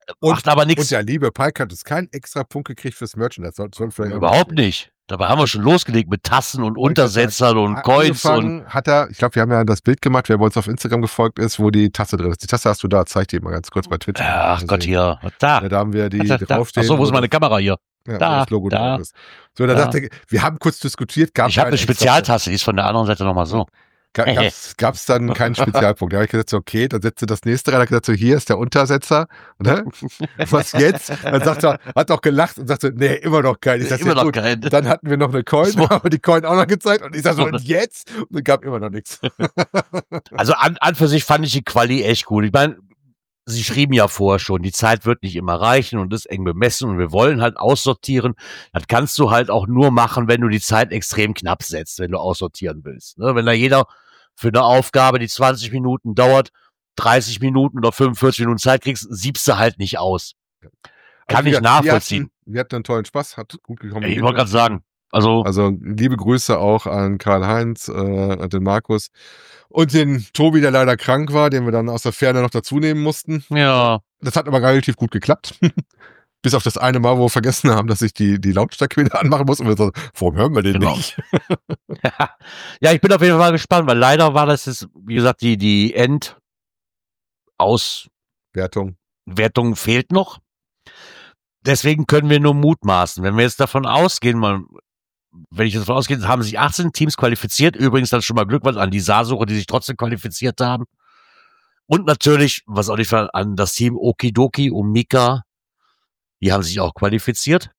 Und, macht aber und nichts. der liebe Pike hat uns keinen extra Punkt gekriegt fürs Merchandise. Soll, soll vielleicht auch Überhaupt mal- nicht. Dabei haben wir schon losgelegt mit Tassen und Und Untersetzern und Coins und angefangen hat er, ich glaube, wir haben ja das Bild gemacht, wer bei uns auf Instagram gefolgt ist, wo die Tasse drin ist. Die Tasse hast du da, zeig die mal ganz kurz bei Twitch. ach Gott, hier. Da. Ja, da haben wir die da, da. draufstehen. Achso, wo ist wo meine das- Kamera hier? Ja, Da, wo das Logo da, drauf ist. So, da da. dachte ich, wir haben kurz diskutiert, gab Ich habe keinen eine extra- Spezialtasse, die ist von der anderen Seite nochmal so. Ga- Gab's, gab's dann keinen Spezialpunkt. Da habe ich gesagt, so, okay, dann setzt du das nächste rein. Da hat gesagt, so, hier ist der Untersetzer. Ne? Was jetzt? Dann sagt er, hat auch gelacht und sagt so, nee, immer noch kein. Ich sag, Immer ja, noch gut. kein. Dann hatten wir noch eine Coin, So. haben wir die Coin auch noch gezeigt und ich sag so, und jetzt? Und es gab immer noch nichts. Also an, an für sich fand ich die Quali echt gut. Ich meine, sie schrieben ja vorher schon, die Zeit wird nicht immer reichen und ist eng bemessen und wir wollen halt aussortieren. Das kannst du halt auch nur machen, wenn du die Zeit extrem knapp setzt, wenn du aussortieren willst. Ne? Wenn da jeder für eine Aufgabe, die zwanzig Minuten dauert, dreißig Minuten oder fünfundvierzig Minuten Zeit kriegst, siebst du halt nicht aus. Kann Also, ich wir- nachvollziehen. Wir hatten, wir hatten einen tollen Spaß, hat gut gekommen. Ich wollte gerade sagen, also, Also liebe Grüße auch an Karl-Heinz, äh, an den Markus und den Tobi, der leider krank war, den wir dann aus der Ferne noch dazu nehmen mussten. ja, Das hat aber relativ gut geklappt. Bis auf das eine Mal, wo wir vergessen haben, dass ich die, die Lautstärke wieder anmachen muss. Und wir so, warum hören wir den Genau. nicht? ja, ich bin auf jeden Fall gespannt, weil leider war das jetzt, wie gesagt, die, die Endauswertung Wertung. fehlt noch. Deswegen können wir nur mutmaßen. Wenn wir jetzt davon ausgehen, mal, wenn ich jetzt davon ausgehe, haben sich achtzehn Teams qualifiziert. Übrigens dann schon mal Glückwunsch an die Saarsucher, die sich trotzdem qualifiziert haben. Und natürlich, was auch nicht ver- an das Team Okidoki und Mika, die haben sich auch qualifiziert.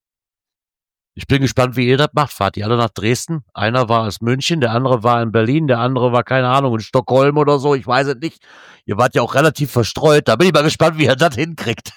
Ich bin gespannt, wie ihr das macht. Fahrt ihr alle nach Dresden? Einer war aus München, der andere war in Berlin, der andere war, keine Ahnung, in Stockholm oder so. Ich weiß es nicht. Ihr wart ja auch relativ verstreut. Da bin ich mal gespannt, wie ihr das hinkriegt.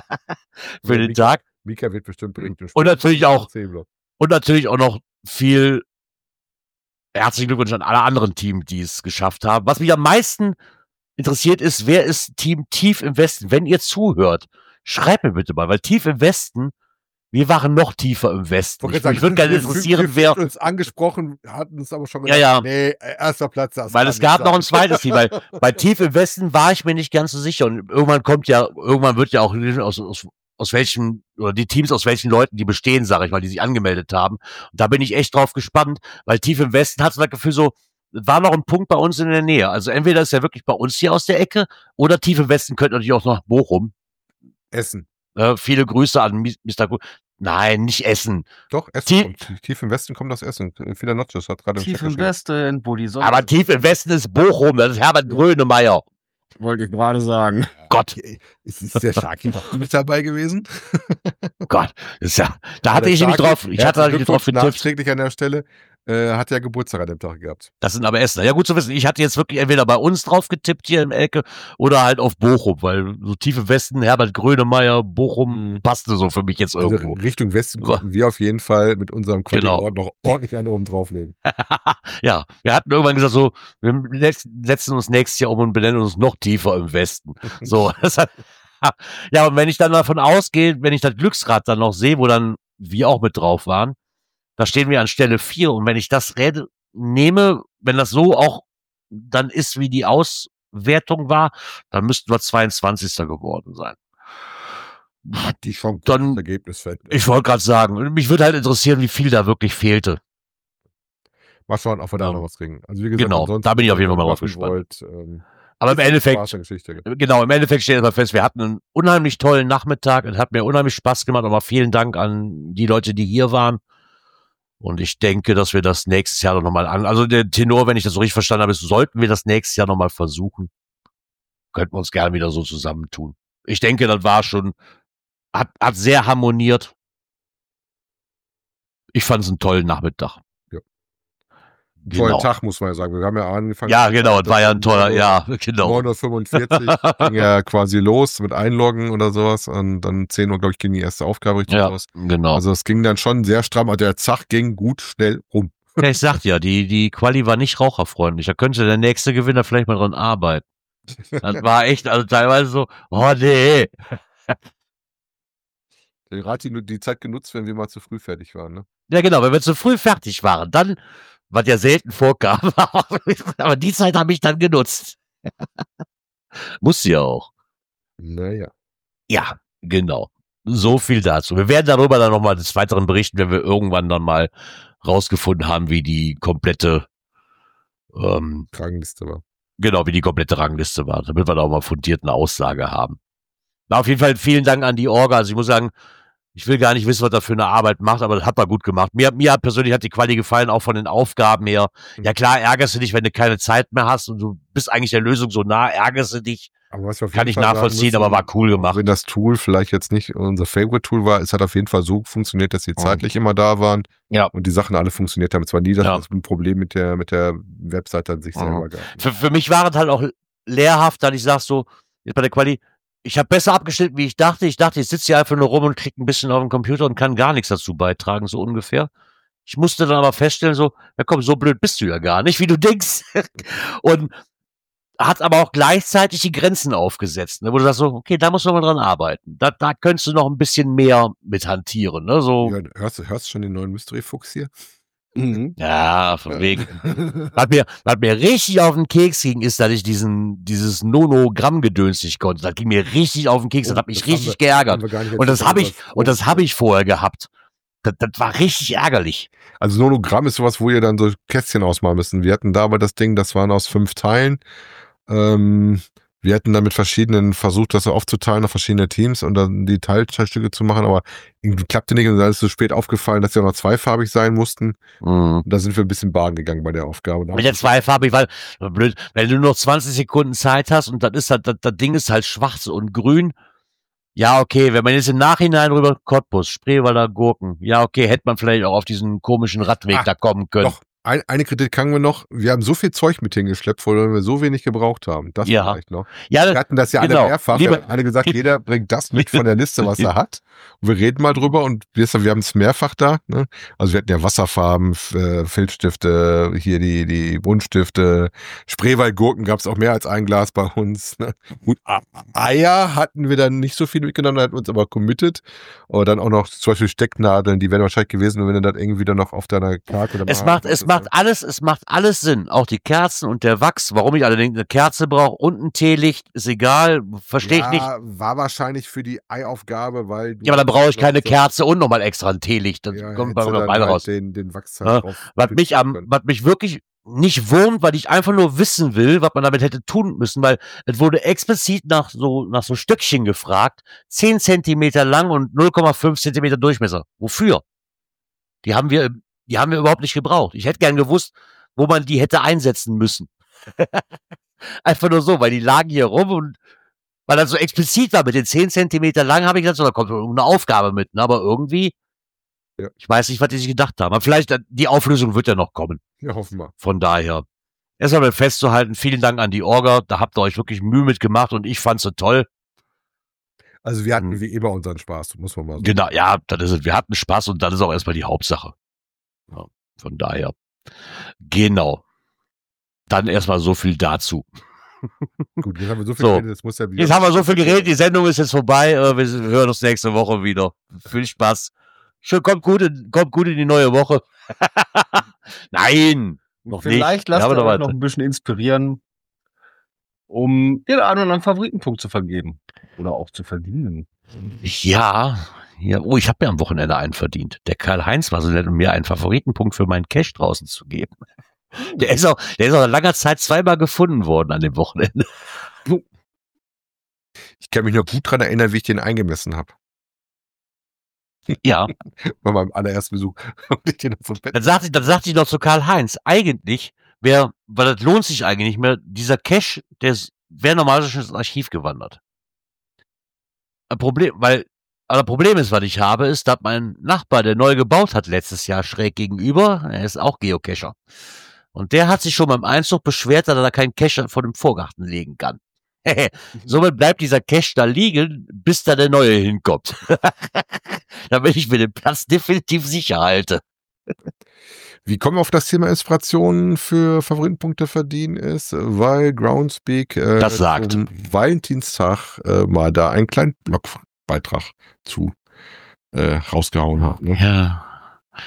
Für Ja, den Mika- Tag. Mika wird bestimmt berichten. Und natürlich auch, C-Block. und natürlich auch noch viel herzlichen Glückwunsch an alle anderen Teams, die es geschafft haben. Was mich am meisten interessiert ist, wer ist Team Tief im Westen? Wenn ihr zuhört, schreibt mir bitte mal, weil Tief im Westen, wir waren noch tiefer im Westen. Wollte Ich, gerade mich würde gerne wir- interessieren, wir, wer, wir uns angesprochen, hatten uns aber schon Ja, ja. nee, erster Platz. das weil kann es gab nicht noch ein sein. zweites Team, weil bei Tief im Westen war ich mir nicht ganz so sicher und irgendwann kommt ja, irgendwann wird ja auch aus, aus, aus welchen, oder die Teams aus welchen Leuten die bestehen, sage ich mal, die sich angemeldet haben. Und da bin ich echt drauf gespannt, weil Tief im Westen hat so das Gefühl so, war noch ein Punkt bei uns in der Nähe. Also entweder ist er wirklich bei uns hier aus der Ecke oder Tief im Westen könnte natürlich auch noch Bochum. Essen. Äh, viele Grüße an Mister Gu Nein, nicht Essen. Doch, Essen Tief- kommt. Tief im Westen kommt das Essen. Vieler Notches hat gerade im Tief Chat im geschrieben. Westen, wo die Sonne. Aber Tief im Westen ist Bochum, das ist Herbert Grönemeyer. wollte ich gerade sagen. Gott, Ist, ist der Sharky noch mit dabei gewesen? Gott, das ist ja, da hatte Der ich nämlich Sharky, drauf, ich hatte herzlichen da nicht drauf Glückwunsch getippt. nachträglich an der Stelle. Äh, hat ja Geburtstag an dem Tag gehabt. Das sind aber Essener. Ja, gut zu wissen. Ich hatte jetzt wirklich entweder bei uns drauf getippt hier im Ecke oder halt auf Bochum, weil so tief im Westen, Herbert Grönemeyer, Bochum Mhm. passte so für mich jetzt Also irgendwo. Richtung Westen So. konnten wir auf jeden Fall mit unserem Genau. Quali-Ort noch ordentlich einen oben drauflegen. Ja, wir hatten irgendwann gesagt so, wir letz- setzen uns nächstes Jahr um und benennen uns noch tiefer im Westen. So, das hat, ja, und wenn ich dann davon ausgehe, wenn ich das Glücksrad dann noch sehe, wo dann wir auch mit drauf waren, da stehen wir an Stelle vier und wenn ich das Räd nehme, wenn das so auch dann ist, wie die Auswertung war, dann müssten wir zweiundzwanzigster geworden sein. Hat die schon Dann- Ergebnis fällt. Ich wollte gerade sagen, mich würde halt interessieren, wie viel da wirklich fehlte. Mal schauen, ob wir da Ja. noch was kriegen. Also wie gesagt, Genau, ansonsten, da bin ich auf jeden Fall mal wenn ihr drauf machen gespannt. wollt, ähm, Aber im ist Endeffekt, Spaß der Geschichte. genau, im Endeffekt steht aber fest, wir hatten einen unheimlich tollen Nachmittag. Es hat mir unheimlich Spaß gemacht. Aber vielen Dank an die Leute, die hier waren. Und ich denke, dass wir das nächstes Jahr noch mal an, also der Tenor, wenn ich das so richtig verstanden habe, ist, sollten wir das nächstes Jahr noch mal versuchen. Könnten wir uns gerne wieder so zusammentun. Ich denke, das war schon, hat, hat sehr harmoniert. Ich fand es einen tollen Nachmittag. Ja. Genau. Tollen Tag, muss man ja sagen. Wir haben ja angefangen. Ja, genau, es war ja ein toller, ja, genau. neun Uhr fünfundvierzig ging ja quasi los mit Einloggen oder sowas. Und dann zehn Uhr, glaube ich, ging die erste Aufgabe richtig Ja, los. genau. Also es ging dann schon sehr stramm. Also der Zach ging gut schnell rum. Ja, ich sag ja, die, die Quali war nicht raucherfreundlich. Da könnte der nächste Gewinner vielleicht mal dran arbeiten. Das war echt, also teilweise so, oh nee. Der hat die, die Zeit genutzt, wenn wir mal zu früh fertig waren. Ne? Ja, genau, wenn wir zu früh fertig waren, dann, was ja selten vorkam, aber die Zeit habe ich dann genutzt. Musste ja auch. Naja. Ja, Genau. So viel dazu. Wir werden darüber dann nochmal des Weiteren berichten, wenn wir irgendwann dann mal rausgefunden haben, wie die komplette ähm, Rangliste war. Genau, wie die komplette Rangliste war, damit wir da auch mal fundiert eine Aussage haben. Na, auf jeden Fall vielen Dank an die Orga. Also ich muss sagen, ich will gar nicht wissen, was er für eine Arbeit macht, aber das hat er gut gemacht. Mir, mir persönlich hat die Quali gefallen, auch von den Aufgaben her. Ja klar, ärgerst du dich, wenn du keine Zeit mehr hast und du bist eigentlich der Lösung so nah, ärgerst du dich. Aber was wir auf Kann jeden ich Fall sagen nachvollziehen, müssen, aber war cool auch gemacht. Wenn das Tool vielleicht jetzt nicht unser Favorite-Tool war, es hat auf jeden Fall so funktioniert, dass sie zeitlich immer da waren Ja. und die Sachen alle funktioniert haben. Es war nie das, Ja. das ein Problem mit der, mit der Webseite an sich Mhm. selber gab. Für, für mich war es halt auch lehrhaft, dass ich sag so, jetzt bei der Quali, ich habe besser abgeschnitten, wie ich dachte. Ich dachte, ich sitze hier einfach nur rum und krieg ein bisschen auf den Computer und kann gar nichts dazu beitragen, so ungefähr. Ich musste dann aber feststellen, so, ja komm, so blöd bist du ja gar nicht, wie du denkst. Und hat aber auch gleichzeitig die Grenzen aufgesetzt, ne, wo du sagst so, okay, da musst du mal dran arbeiten. Da, da könntest du noch ein bisschen mehr mit hantieren, ne, so. Ja, hörst, du- hörst du schon den neuen Mystery-Fuchs hier? Mhm. Ja, von wegen. Was mir, was mir richtig auf den Keks ging, ist, dass ich diesen, dieses Nonogramm-Gedöns nicht konnte. Das ging mir richtig auf den Keks, das hat mich Oh, das haben richtig wir- geärgert. haben wir gar nicht Und das erzählt, habe aber ich, und das habe ich vorher gehabt. Das, das war richtig ärgerlich. Also Nonogramm ist sowas, wo ihr dann so Kästchen ausmalen müssen. Wir hatten da aber das Ding, das waren aus fünf Teilen. Ähm, wir hatten dann mit verschiedenen versucht, das so aufzuteilen auf verschiedene Teams und dann die Teilstücke zu machen, aber irgendwie klappte nicht und dann ist so spät aufgefallen, dass die auch noch zweifarbig sein mussten. Mhm. Und da sind wir ein bisschen baden gegangen bei der Aufgabe. Da Mit der zweifarbig, weil, blöd, wenn du nur noch zwanzig Sekunden Zeit hast und das ist halt, das, das Ding ist halt schwarz und grün. Ja, okay, wenn man jetzt im Nachhinein rüber Cottbus, Spreewalder Gurken, ja, okay, hätte man vielleicht auch auf diesen komischen Radweg Ah, da kommen können. Doch, ein, eine Kritik haben wir noch. Wir haben so viel Zeug mit hingeschleppt, weil wir so wenig gebraucht haben. Das Ja. vielleicht noch. Ja, Wir hatten das ja genau. alle mehrfach. Lieber- Wir haben alle gesagt, jeder bringt das mit von der Liste, was er hat. Und wir reden mal drüber und wir, wir haben es mehrfach da. Ne? Also wir hatten ja Wasserfarben, F- äh, Filzstifte, hier die, die Buntstifte, Spreewaldgurken gab es auch mehr als ein Glas bei uns. Ne? Gut, A- Eier hatten wir dann nicht so viel mitgenommen, hatten uns aber committed. Aber dann auch noch zum Beispiel Stecknadeln, die wären wahrscheinlich gewesen, wenn du das irgendwie dann noch auf deiner Karte oder Es macht, es macht alles, es macht alles Sinn. Auch die Kerzen und der Wachs. Warum ich allerdings eine Kerze brauche und ein Teelicht, ist egal. Verstehe ich nicht. War wahrscheinlich für die Eiaufgabe, weil du Ja, aber dann brauche ich keine so- Kerze und nochmal extra ein Teelicht. Dann Ja, kommt hättest du man dann beide halt raus. Den, den Wachs Ja, halt drauf Was mich am, können. was mich wirklich nicht wurmt, weil ich einfach nur wissen will, was man damit hätte tun müssen, weil es wurde explizit nach so, nach so Stöckchen gefragt. zehn Zentimeter lang und null Komma fünf Zentimeter Durchmesser. Wofür? Die haben wir, die haben wir überhaupt nicht gebraucht. Ich hätte gern gewusst, wo man die hätte einsetzen müssen. Einfach nur so, weil die lagen hier rum und weil das so explizit war mit den zehn Zentimeter lang, habe ich gesagt, so, da kommt eine Aufgabe mit, ne? Aber irgendwie, Ja. ich weiß nicht, was die sich gedacht haben. Aber vielleicht, äh, die Auflösung wird ja noch kommen. Ja, hoffen wir. Von daher. Erstmal mal festzuhalten, vielen Dank an die Orga, da habt ihr euch wirklich Mühe mitgemacht und ich fand's so toll. Also wir hatten Hm. wie immer unseren Spaß, muss man mal so Genau, ja, das ist es. Wir hatten Spaß und das ist auch erstmal die Hauptsache. Ja, von daher. Genau. Dann erstmal so viel dazu. Gut, jetzt haben wir so viel So. geredet, jetzt muss ja wieder. Jetzt haben wir so viel geredet, die Sendung ist jetzt vorbei. äh, Wir hören uns nächste Woche wieder. Viel Spaß. Schön, kommt gut in, kommt gut in die neue Woche. Nein, noch Vielleicht nicht. lasst Ja, aber ihr noch euch weiter. noch ein bisschen inspirieren, um den einen oder anderen Favoritenpunkt zu vergeben. Oder auch zu verdienen. Ja, ja. Oh, ich habe mir am Wochenende einen verdient. Der Karl-Heinz war so nett, um mir einen Favoritenpunkt für meinen Cash draußen zu geben. Der ist auch, der ist auch nach langer Zeit zweimal gefunden worden an dem Wochenende. Ich kann mich noch gut dran erinnern, wie ich den eingemessen habe. Ja, Bei meinem allerersten Besuch. Und ich den vom Bett. dann sagte ich, dann sagte ich noch zu Karl-Heinz, eigentlich wäre, weil das lohnt sich eigentlich nicht mehr, dieser Cash, der wäre normalerweise schon ins Archiv gewandert. Ein Problem, weil, aber das Problem ist, was ich habe, ist, dass mein Nachbar, der neu gebaut hat letztes Jahr schräg gegenüber, er ist auch Geocacher. Und der hat sich schon beim Einzug beschwert, dass er da keinen Cache vor dem Vorgarten legen kann. Somit bleibt dieser Cache da liegen, bis da der neue hinkommt. Damit ich mir den Platz definitiv sicher halte. Wie kommen wir auf das Thema Inspiration für Favoritenpunkte verdienen ist, weil Groundspeak äh, Das sagt. zum Valentinstag äh, mal da einen kleinen Blogbeitrag zu äh, rausgehauen hat. Ne? Ja.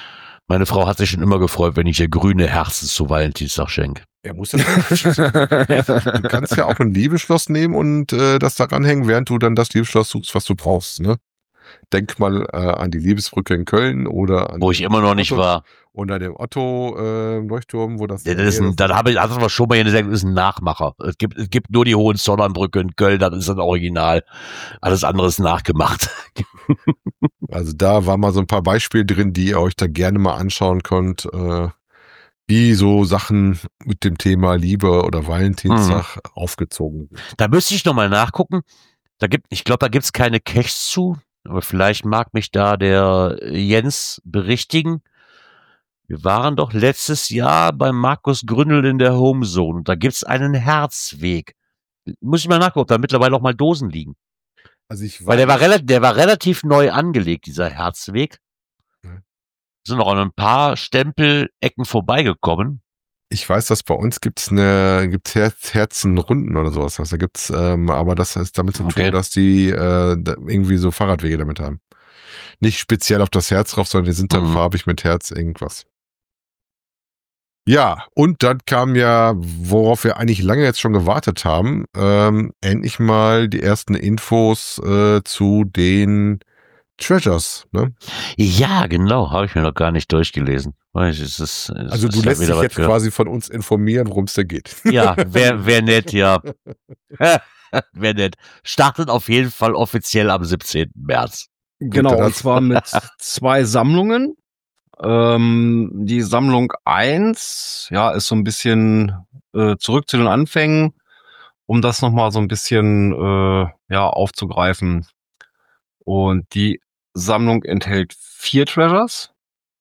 Meine Frau hat sich schon immer gefreut, wenn ich ihr grüne Herzen zu Valentinstag schenke. Er muss das Du kannst ja auch ein Liebesschloss nehmen und äh, das da ranhängen, während du dann das Liebesschloss suchst, was du brauchst. Ne? Denk mal äh, an die Liebesbrücke in Köln oder an Wo ich immer noch nicht Otto, war. Oder dem Otto-Leuchtturm, wo das... Ja, das ist ein, dann habe ich, das war schon mal hier gesagt, das ist ein Nachmacher. Es gibt, es gibt nur die Hohenzollernbrücke in Köln, das ist ein Original. Alles andere ist nachgemacht. Also da waren mal so ein paar Beispiele drin, die ihr euch da gerne mal anschauen könnt, äh, wie so Sachen mit dem Thema Liebe oder Valentinstag mhm. aufgezogen sind. Da müsste ich nochmal nachgucken. Da gibt, ich glaube, da gibt's keine Caches zu, aber vielleicht mag mich da der Jens berichtigen. Wir waren doch letztes Jahr bei Markus Gründel in der Homezone und da gibt's einen Herzweg. Muss ich mal nachgucken, ob da mittlerweile auch mal Dosen liegen. Also ich Weil der war, relativ, der war relativ neu angelegt, dieser Herzweg. Ja. Sind noch an ein paar Stempelecken vorbeigekommen. Ich weiß, dass bei uns gibt's eine, gibt's Herz, Herzenrunden oder sowas. Also da gibt's, ähm, aber das ist damit zu tun, Okay. dass die äh, irgendwie so Fahrradwege damit haben. Nicht speziell auf das Herz drauf, sondern die sind dann Mhm. farbig mit Herz irgendwas. Ja, und dann kam ja, worauf wir eigentlich lange jetzt schon gewartet haben, ähm, endlich mal die ersten Infos äh, zu den Treasures, ne? Ja, genau, habe ich mir noch gar nicht durchgelesen. Es ist, es Also ist du ja lässt dich wieder was jetzt für- quasi von uns informieren, worum es da geht. Ja, wäre wär nett, ja. Wäre nett. Startet auf jeden Fall offiziell am siebzehnten März. Genau, dann und hast- zwar mit zwei Sammlungen. Ähm, die Sammlung eins, ja, ist so ein bisschen äh, zurück zu den Anfängen, um das nochmal so ein bisschen äh, ja, aufzugreifen. Und die Sammlung enthält vier Treasures.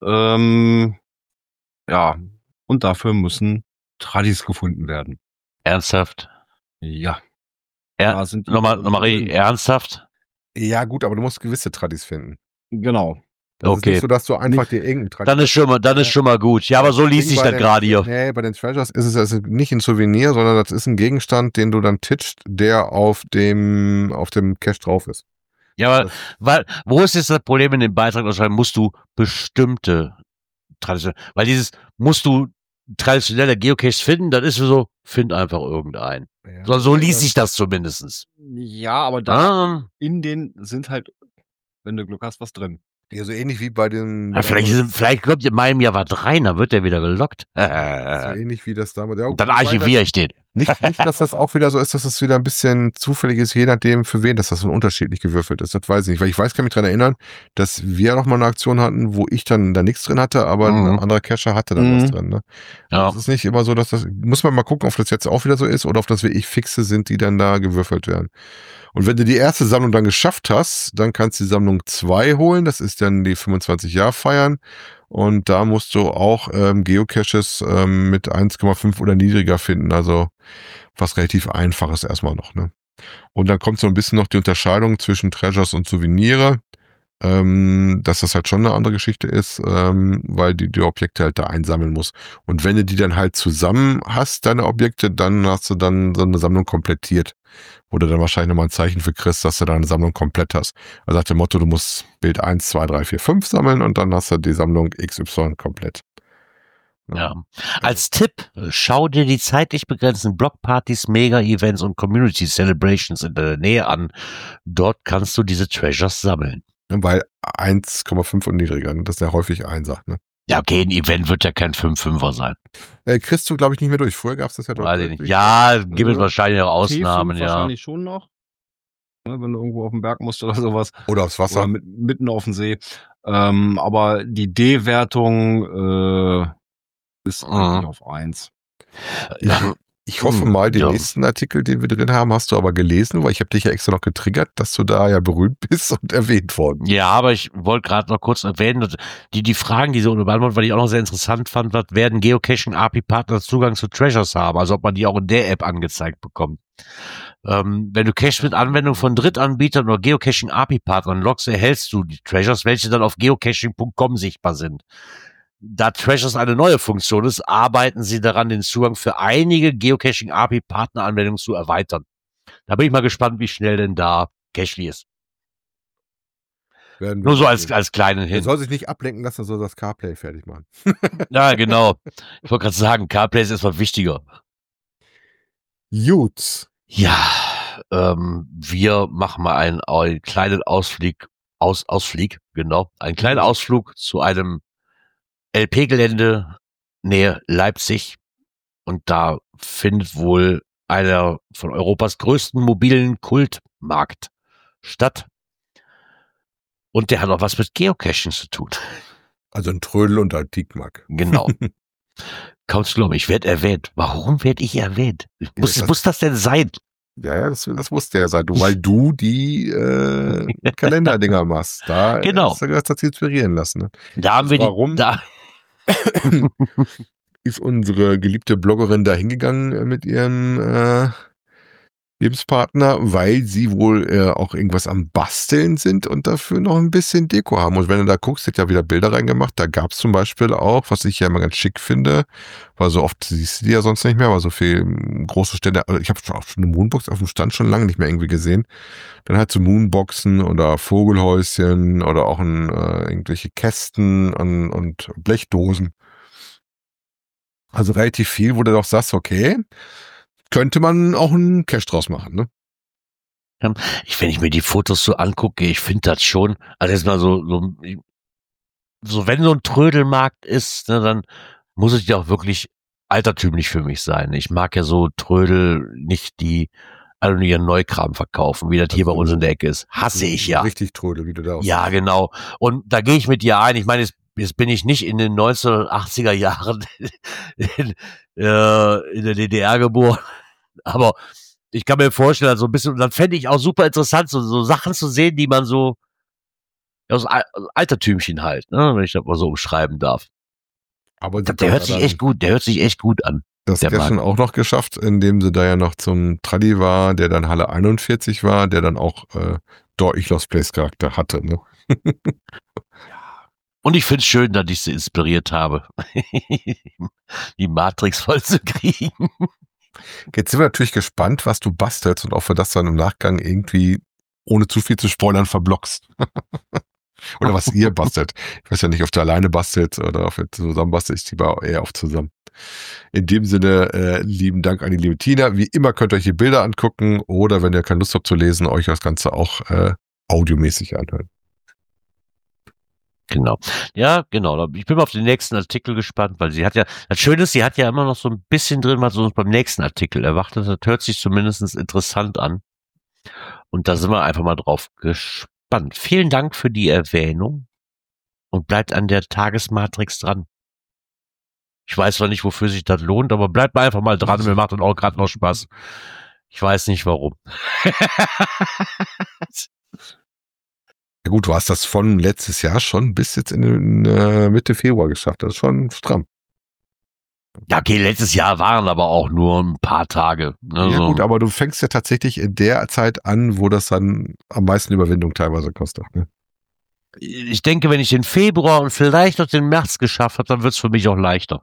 Ähm, ja, und dafür müssen Tradis gefunden werden. Ernsthaft? Ja. Er Da sind die- nochmal, nochmal richtig ernsthaft? Ja gut, aber du musst gewisse Tradis finden. Genau. Das Okay. ist nicht so, dass du einfach dir irgendeinen Tradis... Dann ist schon mal, dann ist schon mal gut. Ja, aber so liest sich Bei das den- gerade hier. Nee, bei den Treasures ist es also nicht ein Souvenir, sondern das ist ein Gegenstand, den du dann titschst, der auf dem, auf dem Cache drauf ist. Ja, aber weil, wo ist jetzt das Problem in dem Beitrag? Wahrscheinlich musst du bestimmte traditionelle, weil dieses, musst du traditionelle Geocaches finden, dann ist so, find einfach irgendeinen. Ja. So, so liest sich das zumindestens. Ja, aber da Ah, in den sind halt, wenn du Glück hast, was drin. Ja, so ähnlich wie bei den... ja, vielleicht, ist, vielleicht kommt in meinem Jahr was rein, dann wird der wieder gelockt. so ähnlich wie das damals... Ja, Und dann wobei archiviere ich den. Nicht, nicht, dass das auch wieder so ist, dass das wieder ein bisschen zufällig ist, je nachdem, für wen dass das so unterschiedlich gewürfelt ist. Das weiß ich nicht. Weil ich weiß, kann mich daran erinnern, dass wir noch mal eine Aktion hatten, wo ich dann da nichts drin hatte, aber Mhm. ein anderer Cacher hatte dann Mhm. was drin. Ne? Ja. Das ist nicht immer so, dass das, muss man mal gucken, ob das jetzt auch wieder so ist oder ob das wirklich Fixe sind, die dann da gewürfelt werden. Und wenn du die erste Sammlung dann geschafft hast, dann kannst du die Sammlung zwei holen. Das ist dann die fünfundzwanzig Jahr feiern. Und da musst du auch ähm, Geocaches ähm, mit eins Komma fünf oder niedriger finden. Also was relativ einfaches erstmal noch. Ne? Und dann kommt so ein bisschen noch die Unterscheidung zwischen Treasures und Souvenire. Ähm, dass das halt schon eine andere Geschichte ist, ähm, weil die die Objekte halt da einsammeln muss. Und wenn du die dann halt zusammen hast, deine Objekte, dann hast du dann so eine Sammlung komplettiert. Wo du dann wahrscheinlich nochmal ein Zeichen für kriegst, dass du deine Sammlung komplett hast. Also nach dem Motto, du musst Bild eins, zwei, drei, vier, fünf sammeln und dann hast du die Sammlung X Y komplett. Ja. Als Tipp, schau dir die zeitlich begrenzten Blockpartys, Mega-Events und Community Celebrations in der Nähe an. Dort kannst du diese Treasures sammeln. Weil eins Komma fünf und niedriger, ne? Das ist ja häufig Einsach. Ne? Ja, okay, ein Event wird ja kein fünf Fünfer sein. Äh, kriegst du, glaube ich, nicht mehr durch. Früher gab es das ja doch. Weiß ich nicht. Ja, gibt es Ja. wahrscheinlich auch T fünf Ausnahmen, ja. wahrscheinlich schon noch. Ne, wenn du irgendwo auf den Berg musst oder sowas. Oder aufs Wasser. Oder mit, mitten auf dem See. Ähm, aber die D-Wertung äh, ist Mhm. eigentlich auf eins. Ja. Ich hoffe Hm, mal, den ja. nächsten Artikel, den wir drin haben, hast du aber gelesen, weil ich habe dich ja extra noch getriggert, dass du da ja berühmt bist und erwähnt worden. Ja, aber ich wollte gerade noch kurz erwähnen, dass die, die Fragen, die so beantwortet, weil ich auch noch sehr interessant fand, was werden Geocaching-A P I-Partner Zugang zu Treasures haben, also ob man die auch in der App angezeigt bekommt. Ähm, wenn du Cache mit Anwendung von Drittanbietern oder Geocaching-A P I-Partnern loggst, erhältst du die Treasures, welche dann auf geocaching punkt com sichtbar sind. Da Treasures eine neue Funktion ist, arbeiten sie daran, den Zugang für einige Geocaching-A P I-Partner-Anwendungen zu erweitern. Da bin ich mal gespannt, wie schnell denn da Cachely ist. Werden wir Nur so als, sehen. als kleinen Er Hin. soll sich nicht ablenken lassen, er soll das CarPlay fertig machen. Ja, genau. Ich wollte gerade sagen, CarPlay ist erstmal wichtiger. Gut. Ja, ähm, wir machen mal einen, einen kleinen Ausflug, aus, Ausflug, genau, einen kleinen Mhm. Ausflug zu einem L P-Gelände nähe Leipzig. Und da findet wohl einer von Europas größten mobilen Kultmarkt statt. Und der hat auch was mit Geocaching zu tun. Also ein Trödel und ein Tikmak. Genau. Kaumst du glauben, ich werde erwähnt. Warum werde ich erwähnt? Muss, das- muss das denn sein? Ja, ja, das, das wusste er sein, du, weil du die äh, Kalenderdinger machst. Da Genau. hast du das hat sich inspirieren lassen. Ne? Da haben wir die, Warum? da, Ist unsere geliebte Bloggerin da hingegangen äh, mit ihrem äh, Lebenspartner, weil sie wohl äh, auch irgendwas am Basteln sind und dafür noch ein bisschen Deko haben. Und wenn du da guckst, hat ja wieder Bilder reingemacht. Da gab es zum Beispiel auch, was ich ja immer ganz schick finde, weil so oft siehst du die ja sonst nicht mehr, aber so viel ähm, große Stände. Also ich habe auch schon eine Moonbox auf dem Stand schon lange nicht mehr irgendwie gesehen. Dann halt so Moonboxen oder Vogelhäuschen oder auch ein, äh, irgendwelche Kästen und, und Blechdosen. Also relativ viel, wo du doch sagst, okay, könnte man auch einen Cache draus machen, ne? ich, wenn ich mir die Fotos so angucke, ich finde das schon, also jetzt mal so, so, so wenn so ein Trödelmarkt ist, ne, dann muss es ja auch wirklich altertümlich für mich sein. Ich mag ja so Trödel nicht, die alle nur ihren Neukram verkaufen, wie das hier bei Also, uns in der Ecke ist. Hasse ich ja. Richtig Trödel, wie du da Ja, aussiehst. genau. Und da gehe ich mit dir ein. Ich meine, jetzt, jetzt bin ich nicht in den neunzehnhundertachtziger Jahren in, äh, in der D D R geboren. Aber ich kann mir vorstellen, so ein bisschen, und dann fände ich auch super interessant, so, so Sachen zu sehen, die man so aus Al- Altertümchen halt, ne, wenn ich das mal so umschreiben darf. Aber Der, der hört sich echt gut, der hört sich echt gut an. Das der gestern auch noch geschafft, indem sie da ja noch zum Tradi war, der dann Halle einundvierzig war, der dann auch äh, deutlich Lost Place Charakter hatte, ne? Und ich finde es schön, dass ich sie inspiriert habe, die Matrix voll zu kriegen. Jetzt sind wir natürlich gespannt, was du bastelst und ob wir das dann im Nachgang irgendwie, ohne zu viel zu spoilern, verblockst. Oder was ihr bastelt. Ich weiß ja nicht, ob du alleine bastelt oder ob ihr zusammen bastelt. Ich ziehe aber eher auf zusammen. In dem Sinne, äh, lieben Dank an die liebe Tina. Wie immer könnt ihr euch die Bilder angucken oder wenn ihr keine Lust habt zu lesen, euch das Ganze auch äh, audiomäßig anhören. Genau. Ja, genau. Ich bin mal auf den nächsten Artikel gespannt, weil sie hat ja, das Schöne ist, sie hat ja immer noch so ein bisschen drin, was uns beim nächsten Artikel erwartet. Das hört sich zumindest interessant an. Und da sind wir einfach mal drauf gespannt. Vielen Dank für die Erwähnung und bleibt an der Tagesmatrix dran. Ich weiß zwar nicht, wofür sich das lohnt, aber bleibt mal einfach mal dran. Mir macht das auch gerade noch Spaß. Ich weiß nicht, warum. Ja gut, du hast das von letztes Jahr schon bis jetzt in, in äh, Mitte Februar geschafft. Das ist schon stramm. Ja, okay, letztes Jahr waren aber auch nur ein paar Tage. Ne, Ja so. gut, aber du fängst ja tatsächlich in der Zeit an, wo das dann am meisten Überwindung teilweise kostet. Ne? Ich denke, wenn ich den Februar und vielleicht noch den März geschafft habe, dann wird es für mich auch leichter.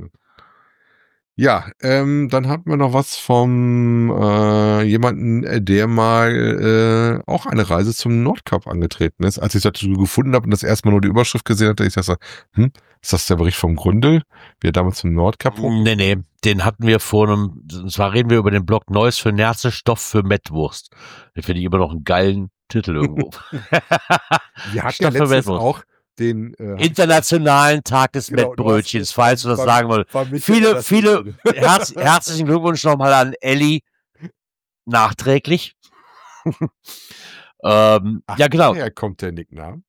Ja, ähm, dann hatten wir noch was vom äh, jemanden, der mal äh, auch eine Reise zum Nordkap angetreten ist. Als ich das so gefunden habe und das erstmal nur die Überschrift gesehen hatte, ich dachte, hm, ist das der Bericht vom Gründel, wie er damals zum Nordkap hoch? Nee, nee, den hatten wir vor einem, und zwar reden wir über den Blog Neues für Nerze, Stoff für Mettwurst. Den finde ich immer noch einen geilen Titel irgendwo. Wir hatten ja Stoff für letztens Mettwurst. auch den äh, Internationalen Tag des Genau, du Mettbrötchens, hast- falls du das war- sagen wolltest. war mit Viele, das- viele, herz, herzlichen Glückwunsch nochmal an Elli, nachträglich. ähm, Ach, ja, genau. Woher kommt der Nickname?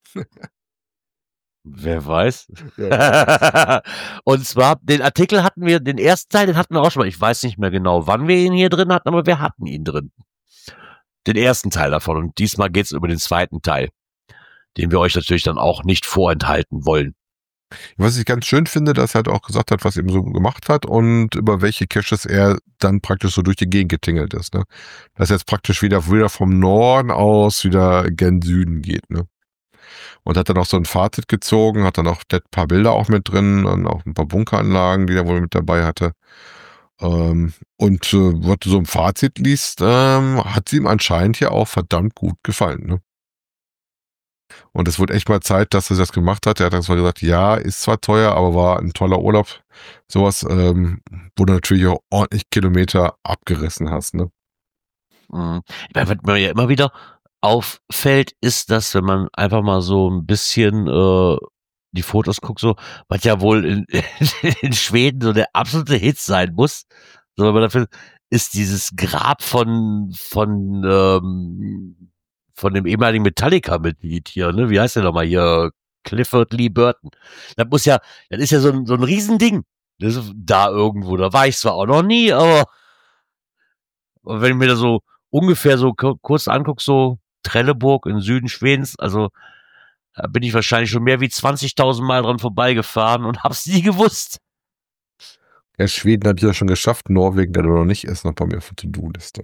Wer weiß. Ja. Und zwar, den Artikel hatten wir, den ersten Teil, den hatten wir auch schon mal. Ich weiß nicht mehr genau, wann wir ihn hier drin hatten, aber wir hatten ihn drin. Den ersten Teil davon. Und diesmal geht's über den zweiten Teil, den wir euch natürlich dann auch nicht vorenthalten wollen. Was ich ganz schön finde, dass er halt auch gesagt hat, was er eben so gemacht hat und über welche Caches er dann praktisch so durch die Gegend getingelt ist. Ne? Dass er jetzt praktisch wieder, wieder vom Norden aus wieder gen Süden geht. Ne? Und hat dann auch so ein Fazit gezogen, hat dann auch ein paar Bilder auch mit drin und auch ein paar Bunkeranlagen, die er wohl mit dabei hatte. Ähm, und äh, was du so im Fazit liest, ähm, hat sie ihm anscheinend ja auch verdammt gut gefallen. Ne? Und es wurde echt mal Zeit, dass er das gemacht hat. Er hat dann zwar gesagt, ja, ist zwar teuer, aber war ein toller Urlaub. Sowas, ähm, wo du natürlich auch ordentlich Kilometer abgerissen hast, ne? Mhm. Was mir ja immer wieder auffällt, ist, dass wenn man einfach mal so ein bisschen äh, die Fotos guckt, so, was ja wohl in, in Schweden so der absolute Hit sein muss, so, aber dafür ist dieses Grab von von ähm, von dem ehemaligen Metallica-Mitglied hier, ne? Wie heißt der nochmal hier? Clifford Lee Burton. Das muss ja, das ist ja so ein, so ein Riesending. Das ist da irgendwo. Da war ich zwar auch noch nie, aber und wenn ich mir da so ungefähr so ku- kurz angucke, so Trelleborg im Süden Schwedens, also da bin ich wahrscheinlich schon mehr wie zwanzigtausend Mal dran vorbeigefahren und hab's nie gewusst. Ja, Schweden hat ja schon geschafft, Norwegen, der noch nicht ist, noch bei mir auf der To-Do-Liste.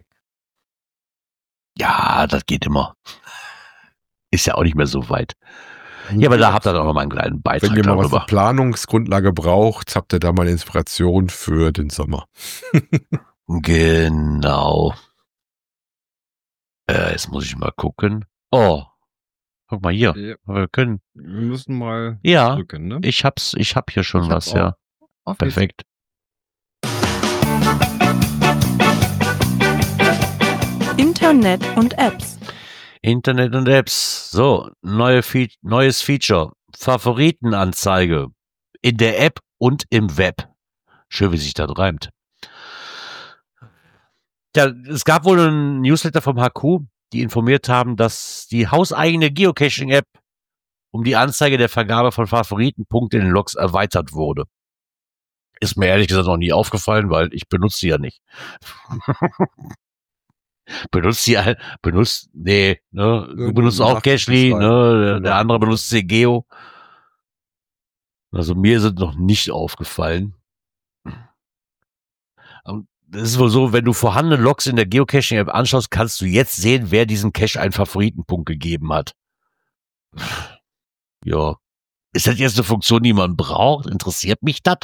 Ja, das geht immer. Ist ja auch nicht mehr so weit. Ja, aber da habt ihr doch noch mal einen kleinen Beitrag Wenn ihr mal was darüber. zur Planungsgrundlage braucht, habt ihr da mal eine Inspiration für den Sommer. Genau. Äh, jetzt muss ich mal gucken. Oh, guck mal hier. Ja, Wir können. wir müssen mal Ja, drücken, ne? ich hab's, ich hab hier schon Ich was, hab's ja. auch. Perfekt. Internet und Apps. Internet und Apps. So, neue Fe neues Feature. Favoritenanzeige. In der App und im Web. Schön, wie sich das reimt. Ja, es gab wohl einen Newsletter vom H Q, die informiert haben, dass die hauseigene Geocaching-App um die Anzeige der Vergabe von Favoritenpunkten in den Logs erweitert wurde. Ist mir ehrlich gesagt noch nie aufgefallen, weil ich benutze sie ja nicht. benutzt sie halt, benutzt, nee, ne, du Ja, benutzt du auch machst Cashly, es ne, rein. der, Genau. der andere benutzt C Geo. Also mir sind noch nicht aufgefallen. Und das ist wohl so, wenn du vorhandene Logs in der Geocaching-App anschaust, kannst du jetzt sehen, wer diesen Cache einen Favoritenpunkt gegeben hat. Ja. Ist das jetzt eine Funktion, die man braucht? Interessiert mich das?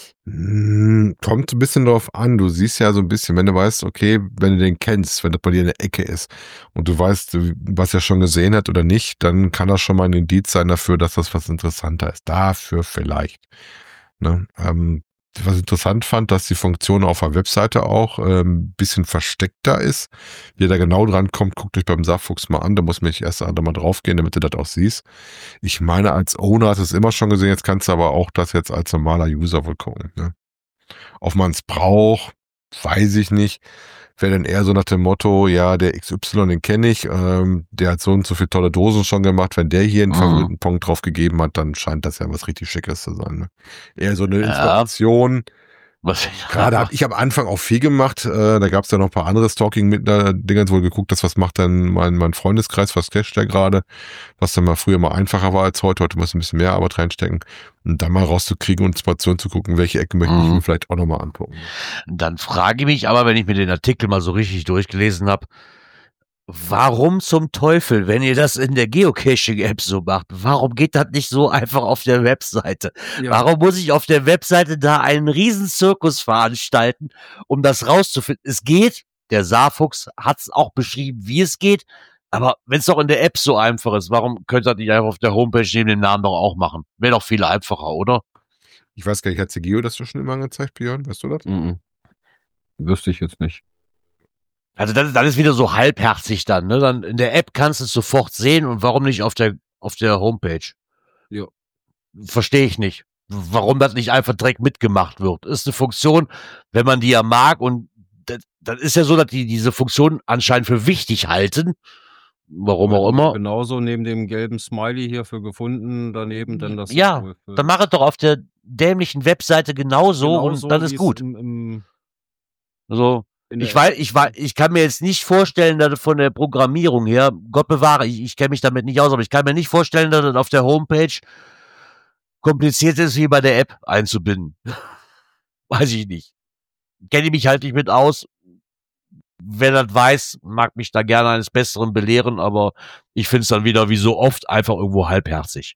Hm, kommt ein bisschen drauf an. Du siehst ja so ein bisschen, wenn du weißt, okay, wenn du den kennst, wenn das bei dir in der Ecke ist und du weißt, was er schon gesehen hat oder nicht, dann kann das schon mal ein Indiz sein dafür, dass das was interessanter ist. Dafür vielleicht. Ne? Ähm, was ich interessant fand, dass die Funktion auf der Webseite auch ein ähm, bisschen versteckter ist. Wie ihr da genau dran kommt, guckt euch beim Saarfuchs mal an. Da muss man erst einmal drauf gehen, damit du das auch siehst. Ich meine, als Owner hast du es immer schon gesehen, jetzt kannst du aber auch das jetzt als normaler User wohl gucken. Ne? Ob man es braucht, weiß ich nicht. Wäre dann eher so nach dem Motto, ja, der X Y, den kenne ich, ähm, der hat so und so viele tolle Dosen schon gemacht. Wenn der hier einen Mhm. Favoritenpunkt drauf gegeben hat, dann scheint das ja was richtig Schickes zu sein. Ne? Eher so eine Ja. Inspiration. Was? Gerade habe ich am Anfang auch viel gemacht. Äh, da gab es ja noch ein paar andere Stalking-Dinger, wohl geguckt, dass was macht dann mein, mein Freundeskreis, was casht der gerade, was dann mal früher mal einfacher war als heute. Heute muss ein bisschen mehr Arbeit reinstecken. Und dann mal rauszukriegen und Inspiration zu gucken, welche Ecke möchte ich Mhm. mir vielleicht auch nochmal angucken. Dann frage ich mich aber, wenn ich mir den Artikel mal so richtig durchgelesen habe, warum zum Teufel, wenn ihr das in der Geocaching-App so macht, warum geht das nicht so einfach auf der Webseite? Ja. Warum muss ich auf der Webseite da einen riesen Zirkus veranstalten, um das rauszufinden? Es geht, der Saarfuchs hat es auch beschrieben, wie es geht, aber wenn es doch in der App so einfach ist, warum könnt ihr das nicht einfach auf der Homepage neben dem Namen doch auch machen? Wäre doch viel einfacher, oder? Ich weiß gar nicht, hat C G O das schon immer angezeigt, Björn? Weißt du das? Mhm. Wüsste ich jetzt nicht. Also das, das ist wieder so halbherzig dann, ne? Dann in der App kannst du es sofort sehen und warum nicht auf der auf der Homepage? Ja. Verstehe ich nicht. Warum das nicht einfach direkt mitgemacht wird. Ist eine Funktion, wenn man die ja mag und das, das ist ja so, dass die diese Funktion anscheinend für wichtig halten. Warum auch immer. Genauso neben dem gelben Smiley hier für gefunden, daneben dann das Ja, Symbol für- Dann mach es doch auf der dämlichen Webseite genauso, genauso, und dann wie ist es gut. Im, im, Also in der Ich weiß, ich weiß, ich kann mir jetzt nicht vorstellen, dass das von der Programmierung her, Gott bewahre, ich, ich kenne mich damit nicht aus, aber ich kann mir nicht vorstellen, dass das auf der Homepage kompliziert ist, wie bei der App einzubinden. Weiß ich nicht. Kenne ich mich halt nicht mit aus. Wer das weiß, mag mich da gerne eines Besseren belehren, aber ich finde es dann wieder wie so oft einfach irgendwo halbherzig.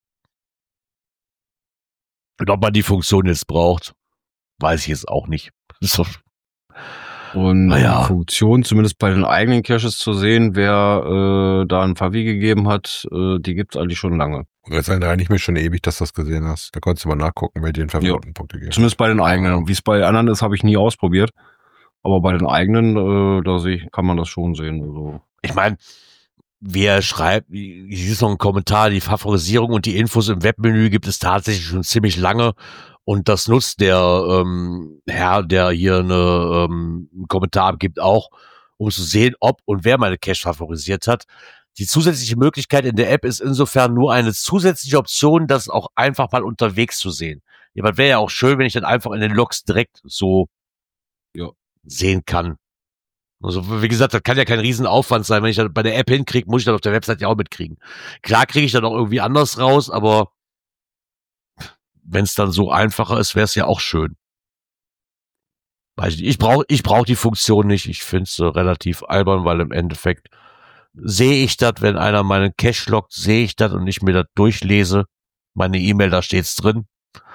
Und ob man die Funktion jetzt braucht, weiß ich jetzt auch nicht. So. Und Na ja. die Funktion, zumindest bei den eigenen Caches zu sehen, wer äh, da ein Favi gegeben hat, äh, die gibt's eigentlich schon lange. Und jetzt erinnere ich mich schon ewig, dass du das gesehen hast. Da konntest du mal nachgucken, wer dir den Favoritenpunkte gibt. Zumindest bei den eigenen. Wie es bei anderen ist, habe ich nie ausprobiert. Aber bei den eigenen, äh, da sehe ich, kann man das schon sehen. Also. Ich meine, wer schreibt, hier ist noch ein Kommentar, die Favorisierung und die Infos im Webmenü gibt es tatsächlich schon ziemlich lange. Und das nutzt der ähm, Herr, der hier eine, ähm, einen Kommentar abgibt, auch, um zu sehen, ob und wer meine Cache favorisiert hat. Die zusätzliche Möglichkeit in der App ist insofern nur eine zusätzliche Option, das auch einfach mal unterwegs zu sehen. Ja, aber wäre ja auch schön, wenn ich dann einfach in den Logs direkt so ja. sehen kann. Also, wie gesagt, das kann ja kein Riesenaufwand sein. Wenn ich das bei der App hinkriege, muss ich das auf der Website ja auch mitkriegen. Klar kriege ich dann auch irgendwie anders raus, aber wenn es dann so einfacher ist, wäre es ja auch schön. Weiß ich nicht. Ich brauche ich brauch die Funktion nicht. Ich finde es äh, relativ albern, weil im Endeffekt sehe ich das, wenn einer meinen Cache loggt, sehe ich das und ich mir das durchlese. Meine E-Mail, da steht's drin.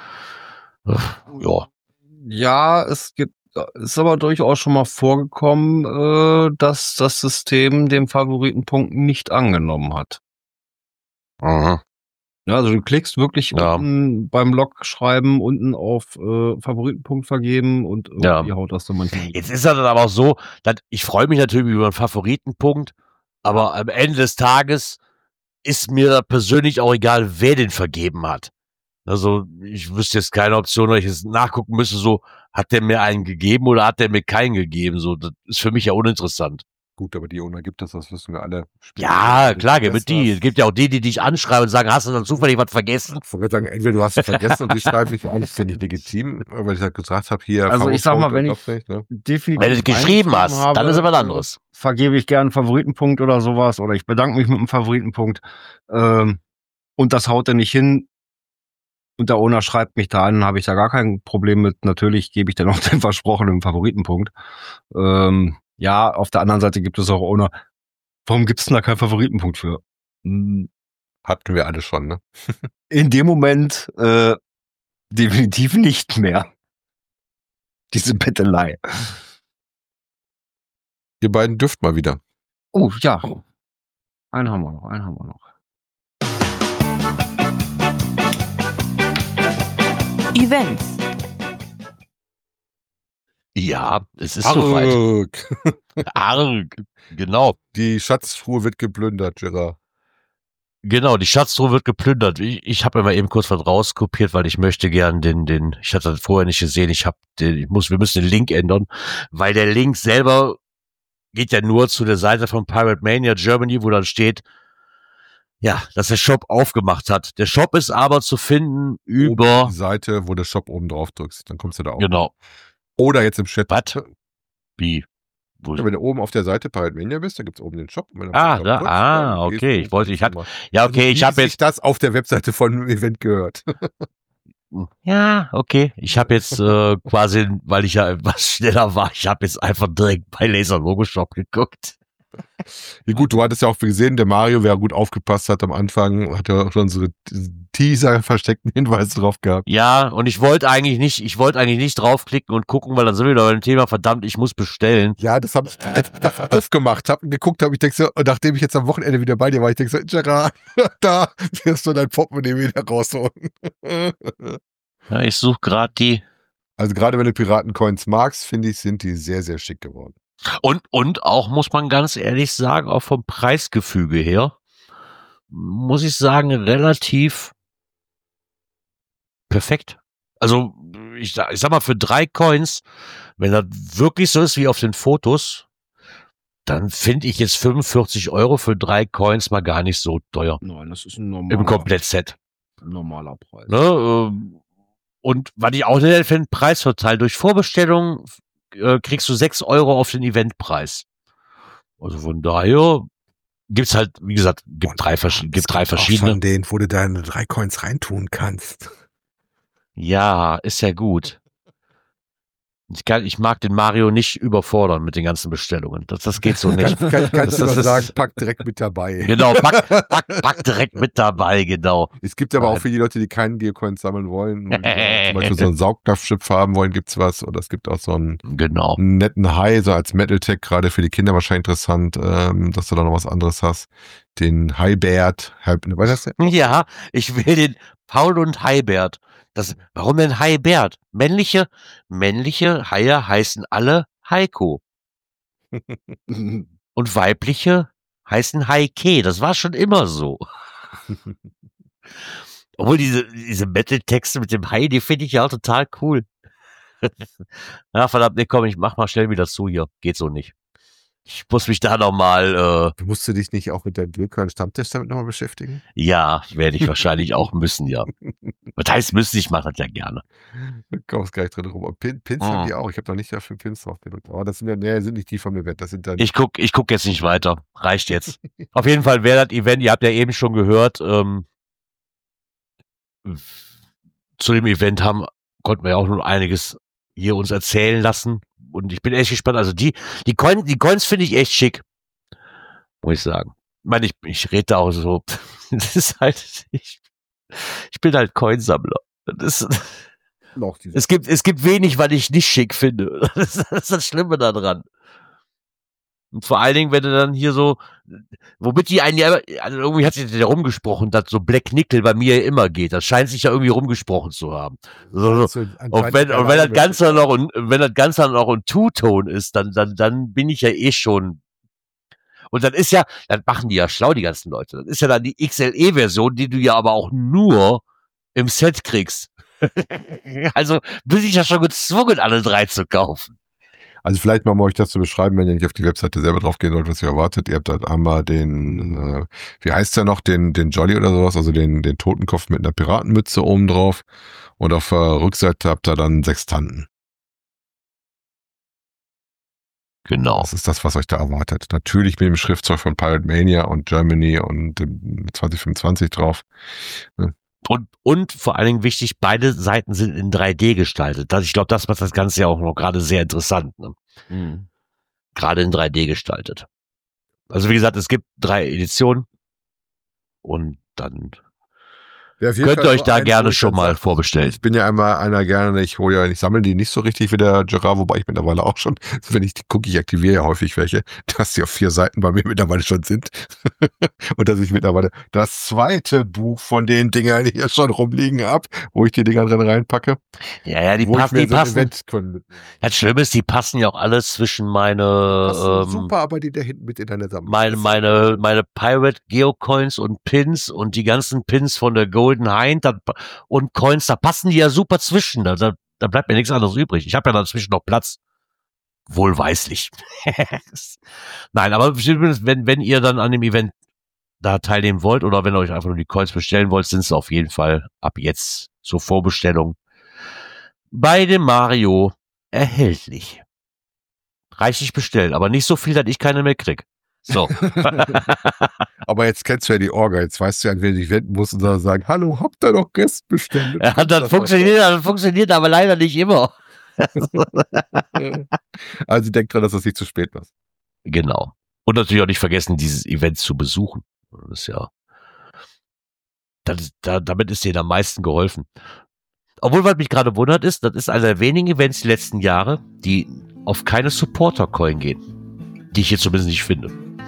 Ja. Ja, es gibt, ist aber durchaus schon mal vorgekommen, äh, dass das System den Favoritenpunkt nicht angenommen hat. Aha. Ja, also du klickst wirklich Ja. unten beim Log schreiben, unten auf äh, Favoritenpunkt vergeben und irgendwie Ja. haut das dann manchmal. Jetzt ist das dann aber auch so, dass ich freue mich natürlich über einen Favoritenpunkt, aber am Ende des Tages ist mir da persönlich auch egal, wer den vergeben hat. Also ich wüsste jetzt keine Option, weil ich jetzt nachgucken müsste, so, hat der mir einen gegeben oder hat der mir keinen gegeben? So, das ist für mich ja uninteressant. Gut, aber die Owner gibt es, das wissen wir alle. Ja, klar, gibt es Das die. Es gibt ja auch die, die dich anschreiben und sagen, hast du dann zufällig was vergessen? Ich wollte sagen, entweder du hast es vergessen und die schreiben nicht an, das finde ich legitim, weil ich halt gesagt habe, hier. Also ich sag mal, wenn ich Nicht, ne? definitiv Wenn du es geschrieben hast, habe, dann ist es was anderes. vergebe ich gern einen Favoritenpunkt oder sowas oder ich bedanke mich mit einem Favoritenpunkt ähm, und das haut er nicht hin und der Owner schreibt mich da an, habe ich da gar kein Problem mit. Natürlich gebe ich dann auch den versprochenen Favoritenpunkt. Ähm, ja, auf der anderen Seite gibt es auch Owner, warum gibt es denn da keinen Favoritenpunkt für? Hm, Hatten wir alle schon, ne? in dem Moment äh, definitiv nicht mehr. Diese Bettelei. Ihr beiden dürft mal wieder. Oh, ja. Einen haben wir noch, einen haben wir noch. Events. Ja, es ist soweit. Arg. Arg. Genau. Die Schatztruhe wird geplündert, Gerard. Genau, die Schatztruhe wird geplündert. Ich, ich habe mir mal eben kurz was rauskopiert, weil ich möchte gern den, den, ich hatte das vorher nicht gesehen, ich habe den, ich muss, wir müssen den Link ändern, weil der Link selber geht ja nur zu der Seite von Pirate Mania Germany, wo dann steht, ja, dass der Shop aufgemacht hat. Der Shop ist aber zu finden über, Die Seite, wo der Shop oben drauf drückst, dann kommst du da auch. genau, Oder jetzt im Chat. was? Wie? Wo, Ja, wenn du oben auf der Seite Pirate Mania bist, dann gibt's oben den Shop. Und wenn du Ah, auf den da- Shop ah, dann gehst okay, du- ich wollte- ich hatte- mal. ja, okay, Also, ich wie habe sich jetzt, das auf der Webseite von dem Event gehört. ja, okay, ich habe jetzt äh, quasi, weil ich ja etwas schneller war, ich habe jetzt einfach direkt bei Laser Logo Shop geguckt. Ja, gut, du hattest ja auch gesehen, der Mario, wer gut aufgepasst hat am Anfang, hat ja auch schon so Teaser versteckten Hinweise drauf gehabt. Ja, und ich wollte eigentlich nicht, ich wollte eigentlich nicht draufklicken und gucken, weil dann sind wir wieder beim Thema, verdammt, ich muss bestellen. Ja, das habe ich aufgemacht, habe geguckt, habe ich denke so, und nachdem ich jetzt am Wochenende wieder bei dir war, ich denke so, Gerard, da wirst du dein Portemonnaie wieder rausholen. Ja, ich suche gerade die. Also gerade wenn du Piratencoins magst, finde ich, sind die sehr, sehr schick geworden. Und, und auch, muss man ganz ehrlich sagen, auch vom Preisgefüge her, muss ich sagen, relativ perfekt. Also, ich, sag- ich sag mal, für drei Coins, wenn das wirklich so ist wie auf den Fotos, dann finde ich jetzt fünfundvierzig Euro für drei Coins mal gar nicht so teuer. Nein, das ist ein normaler, Im Komplettset. normaler Preis. Ne? ähm, Und was ich auch nett finde, Preisvorteil. Durch Vorbestellung äh, kriegst du sechs Euro auf den Eventpreis. Also von daher gibt's halt, wie gesagt, gibt drei, verschi- gibt drei verschiedene. Von denen, wo du deine drei Coins reintun kannst. Ja, ist ja gut. Ich, kann, ich mag den Mario nicht überfordern mit den ganzen Bestellungen. Das, das geht so nicht. Kann, kann, kannst du Das doch ist- sagen, pack direkt mit dabei. Genau, pack, pack, pack direkt mit dabei, genau. Es gibt aber auch Nein. für die Leute, die keinen Geocoins sammeln wollen, und äh, zum Beispiel so einen Saugkraftchip haben wollen, gibt's was. Oder es gibt auch so einen Genau. netten Hai, so als Metal-Tech, gerade für die Kinder wahrscheinlich interessant, ähm, dass du da noch was anderes hast. Den Haibert, Haib, was ist das denn? Ja, ich will den Paul und Haibert. Das, warum denn Haibert? Männliche, männliche Haie heißen alle Heiko. Und weibliche heißen Heike. Das war schon immer so. Obwohl diese, diese Metal-Texte mit dem Hai, die finde ich ja auch total cool. Ja, verdammt, nee, komm, ich mach mal schnell wieder zu hier. Geht so nicht. Ich muss mich da nochmal, äh, Musst du dich nicht auch mit der Geocoin-Stammtisch damit nochmal beschäftigen? ja, werde ich wahrscheinlich auch müssen, ja. Was heißt müssen? Ich mache das ja gerne. Du kommst gleich drin rum. Und Pin, Pins Mhm. haben die auch. Ich habe noch nicht dafür Pins drauf gedrückt. Aber das sind ja, nee, sind nicht die vom Event. Das sind dann. Ich guck, ich guck jetzt nicht weiter. Reicht jetzt. Auf jeden Fall wäre das Event, ihr habt ja eben schon gehört, ähm, zu dem Event haben, konnten wir ja auch noch einiges hier uns erzählen lassen. Und ich bin echt gespannt. Also die, die Coins, die Coins finde ich echt schick. Muss ich sagen. Ich meine, ich, ich rede da auch so. Das ist halt, ich, ich bin halt Coinsammler. Das ist, noch diese. es gibt, es gibt wenig, was ich nicht schick finde. Das ist das, ist das Schlimme daran. Und vor allen Dingen, wenn du dann hier so, womit die einen ja, also irgendwie hat sich ja rumgesprochen, dass so Black Nickel bei mir immer geht. Das scheint sich ja irgendwie rumgesprochen zu haben. So, so. Und wenn, und wenn das Ganze noch ein, wenn das Ganze noch ein Two-Tone ist, dann, dann, dann bin ich ja eh schon. Und dann ist ja, dann machen die ja schlau, die ganzen Leute. Das ist ja dann die X L E-Version, die du ja aber auch nur im Set kriegst. Also bin ich ja schon gezwungen, alle drei zu kaufen. Also vielleicht mal, um euch das zu beschreiben, wenn ihr nicht auf die Webseite selber drauf gehen wollt, was ihr erwartet. Ihr habt halt einmal den, äh, wie heißt der noch, den, den Jolly oder sowas, also den, den Totenkopf mit einer Piratenmütze oben drauf. Und auf der Rückseite habt ihr dann Sextanten. Genau. Das ist das, was euch da erwartet. Natürlich mit dem Schriftzug von Pirate Mania und Germany und dem zwanzig fünfundzwanzig drauf. Und, und vor allen Dingen wichtig, beide Seiten sind in drei D gestaltet. Das, ich glaube, das macht das Ganze ja auch noch gerade sehr interessant. Ne? Mhm. Gerade in drei D gestaltet. Also wie gesagt, es gibt drei Editionen und dann Ja, auf jeden könnt ihr Fall euch so da eins, wo gerne ich schon dann mal sag, vorbestellen. Ich bin ja einmal einer gerne, ich hole ja, ich sammle die nicht so richtig wie der Gerard, wobei ich mittlerweile auch schon, wenn ich die gucke, ich aktiviere ja häufig welche, dass die auf vier Seiten bei mir mittlerweile schon sind. Und dass ich mittlerweile das zweite Buch von den Dingern hier schon rumliegen habe, wo ich die Dinger drin reinpacke. Ja, ja, die wo passen, ich die mir so ein passen. Event können Das Schlimme ist, die passen ja auch alles zwischen meine, passen ähm, super, aber die da hinten mit in deiner Sammlung. meine, meine, meine Pirate Geocoins und Pins und die ganzen Pins von der Golden Hind da, und Coins, da passen die ja super zwischen. Da, da, da bleibt mir nichts anderes übrig. Ich habe ja dazwischen noch Platz. Wohlweislich. Nein, aber wenn, wenn ihr dann an dem Event da teilnehmen wollt oder wenn ihr euch einfach nur die Coins bestellen wollt, sind sie auf jeden Fall ab jetzt zur Vorbestellung bei dem Mario erhältlich. Reichlich bestellen, aber nicht so viel, dass ich keine mehr krieg. So. Aber jetzt kennst du ja die Orga, jetzt weißt du ja, an wen ich wenden muss und dann sagen, hallo, habt ihr noch Gästebestände? Ja, das funktioniert, das funktioniert aber leider nicht immer. Also denkt dran, dass das nicht zu spät ist. Genau. Und natürlich auch nicht vergessen, dieses Event zu besuchen. Das ist ja, das ist, da, damit ist denen am meisten geholfen. Obwohl, was mich gerade wundert ist, das ist einer der wenigen Events die letzten Jahre, die auf keine Supporter-Coin gehen. Die ich hier zumindest nicht finde.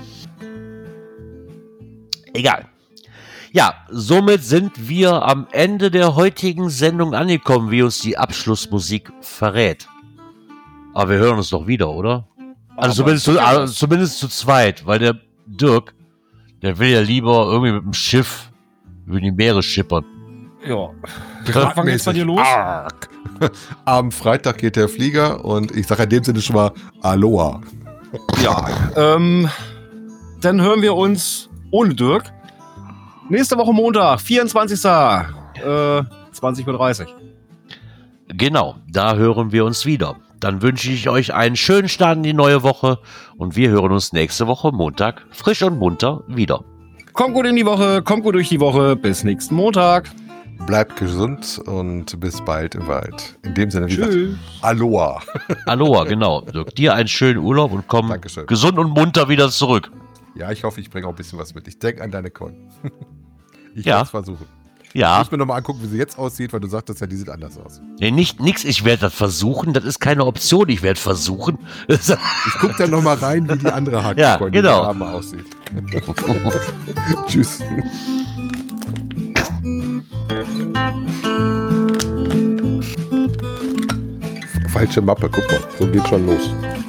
Egal. Ja, somit sind wir am Ende der heutigen Sendung angekommen, wie uns die Abschlussmusik verrät. Aber wir hören uns doch wieder, oder? Also zumindest zu, also zumindest zu zweit, weil der Dirk, der will ja lieber irgendwie mit dem Schiff über die Meere schippern. Ja. Wir fangen jetzt bei dir los. Arg. Am Freitag geht der Flieger und ich sage in dem Sinne schon mal Aloha. Ja. Ähm, dann hören wir uns ohne Dirk nächste Woche Montag, vierundzwanzigsten Äh, zwanzig Uhr dreißig. Genau, da hören wir uns wieder. Dann wünsche ich euch einen schönen Start in die neue Woche und wir hören uns nächste Woche Montag frisch und munter wieder. Kommt gut in die Woche, kommt gut durch die Woche. Bis nächsten Montag. Bleibt gesund und bis bald im Wald. In dem Sinne, wie gesagt, Tschüss. Aloha. Aloha, genau. Dirk, dir einen schönen Urlaub und komm Dankeschön. gesund und munter wieder zurück. Ja, ich hoffe, ich bringe auch ein bisschen was mit. Ich denke an deine Con. Ich Ja. werde es versuchen. Ich Ja, muss mir nochmal angucken, wie sie jetzt aussieht, weil du sagtest ja, die sieht anders aus. nee, nicht nix, ich werde das versuchen, das ist keine Option, ich werde versuchen. Ich gucke dann nochmal rein, wie die andere Haken Ja, die genau. wir haben, aussieht. Tschüss. Falsche Mappe, guck mal, so geht schon los.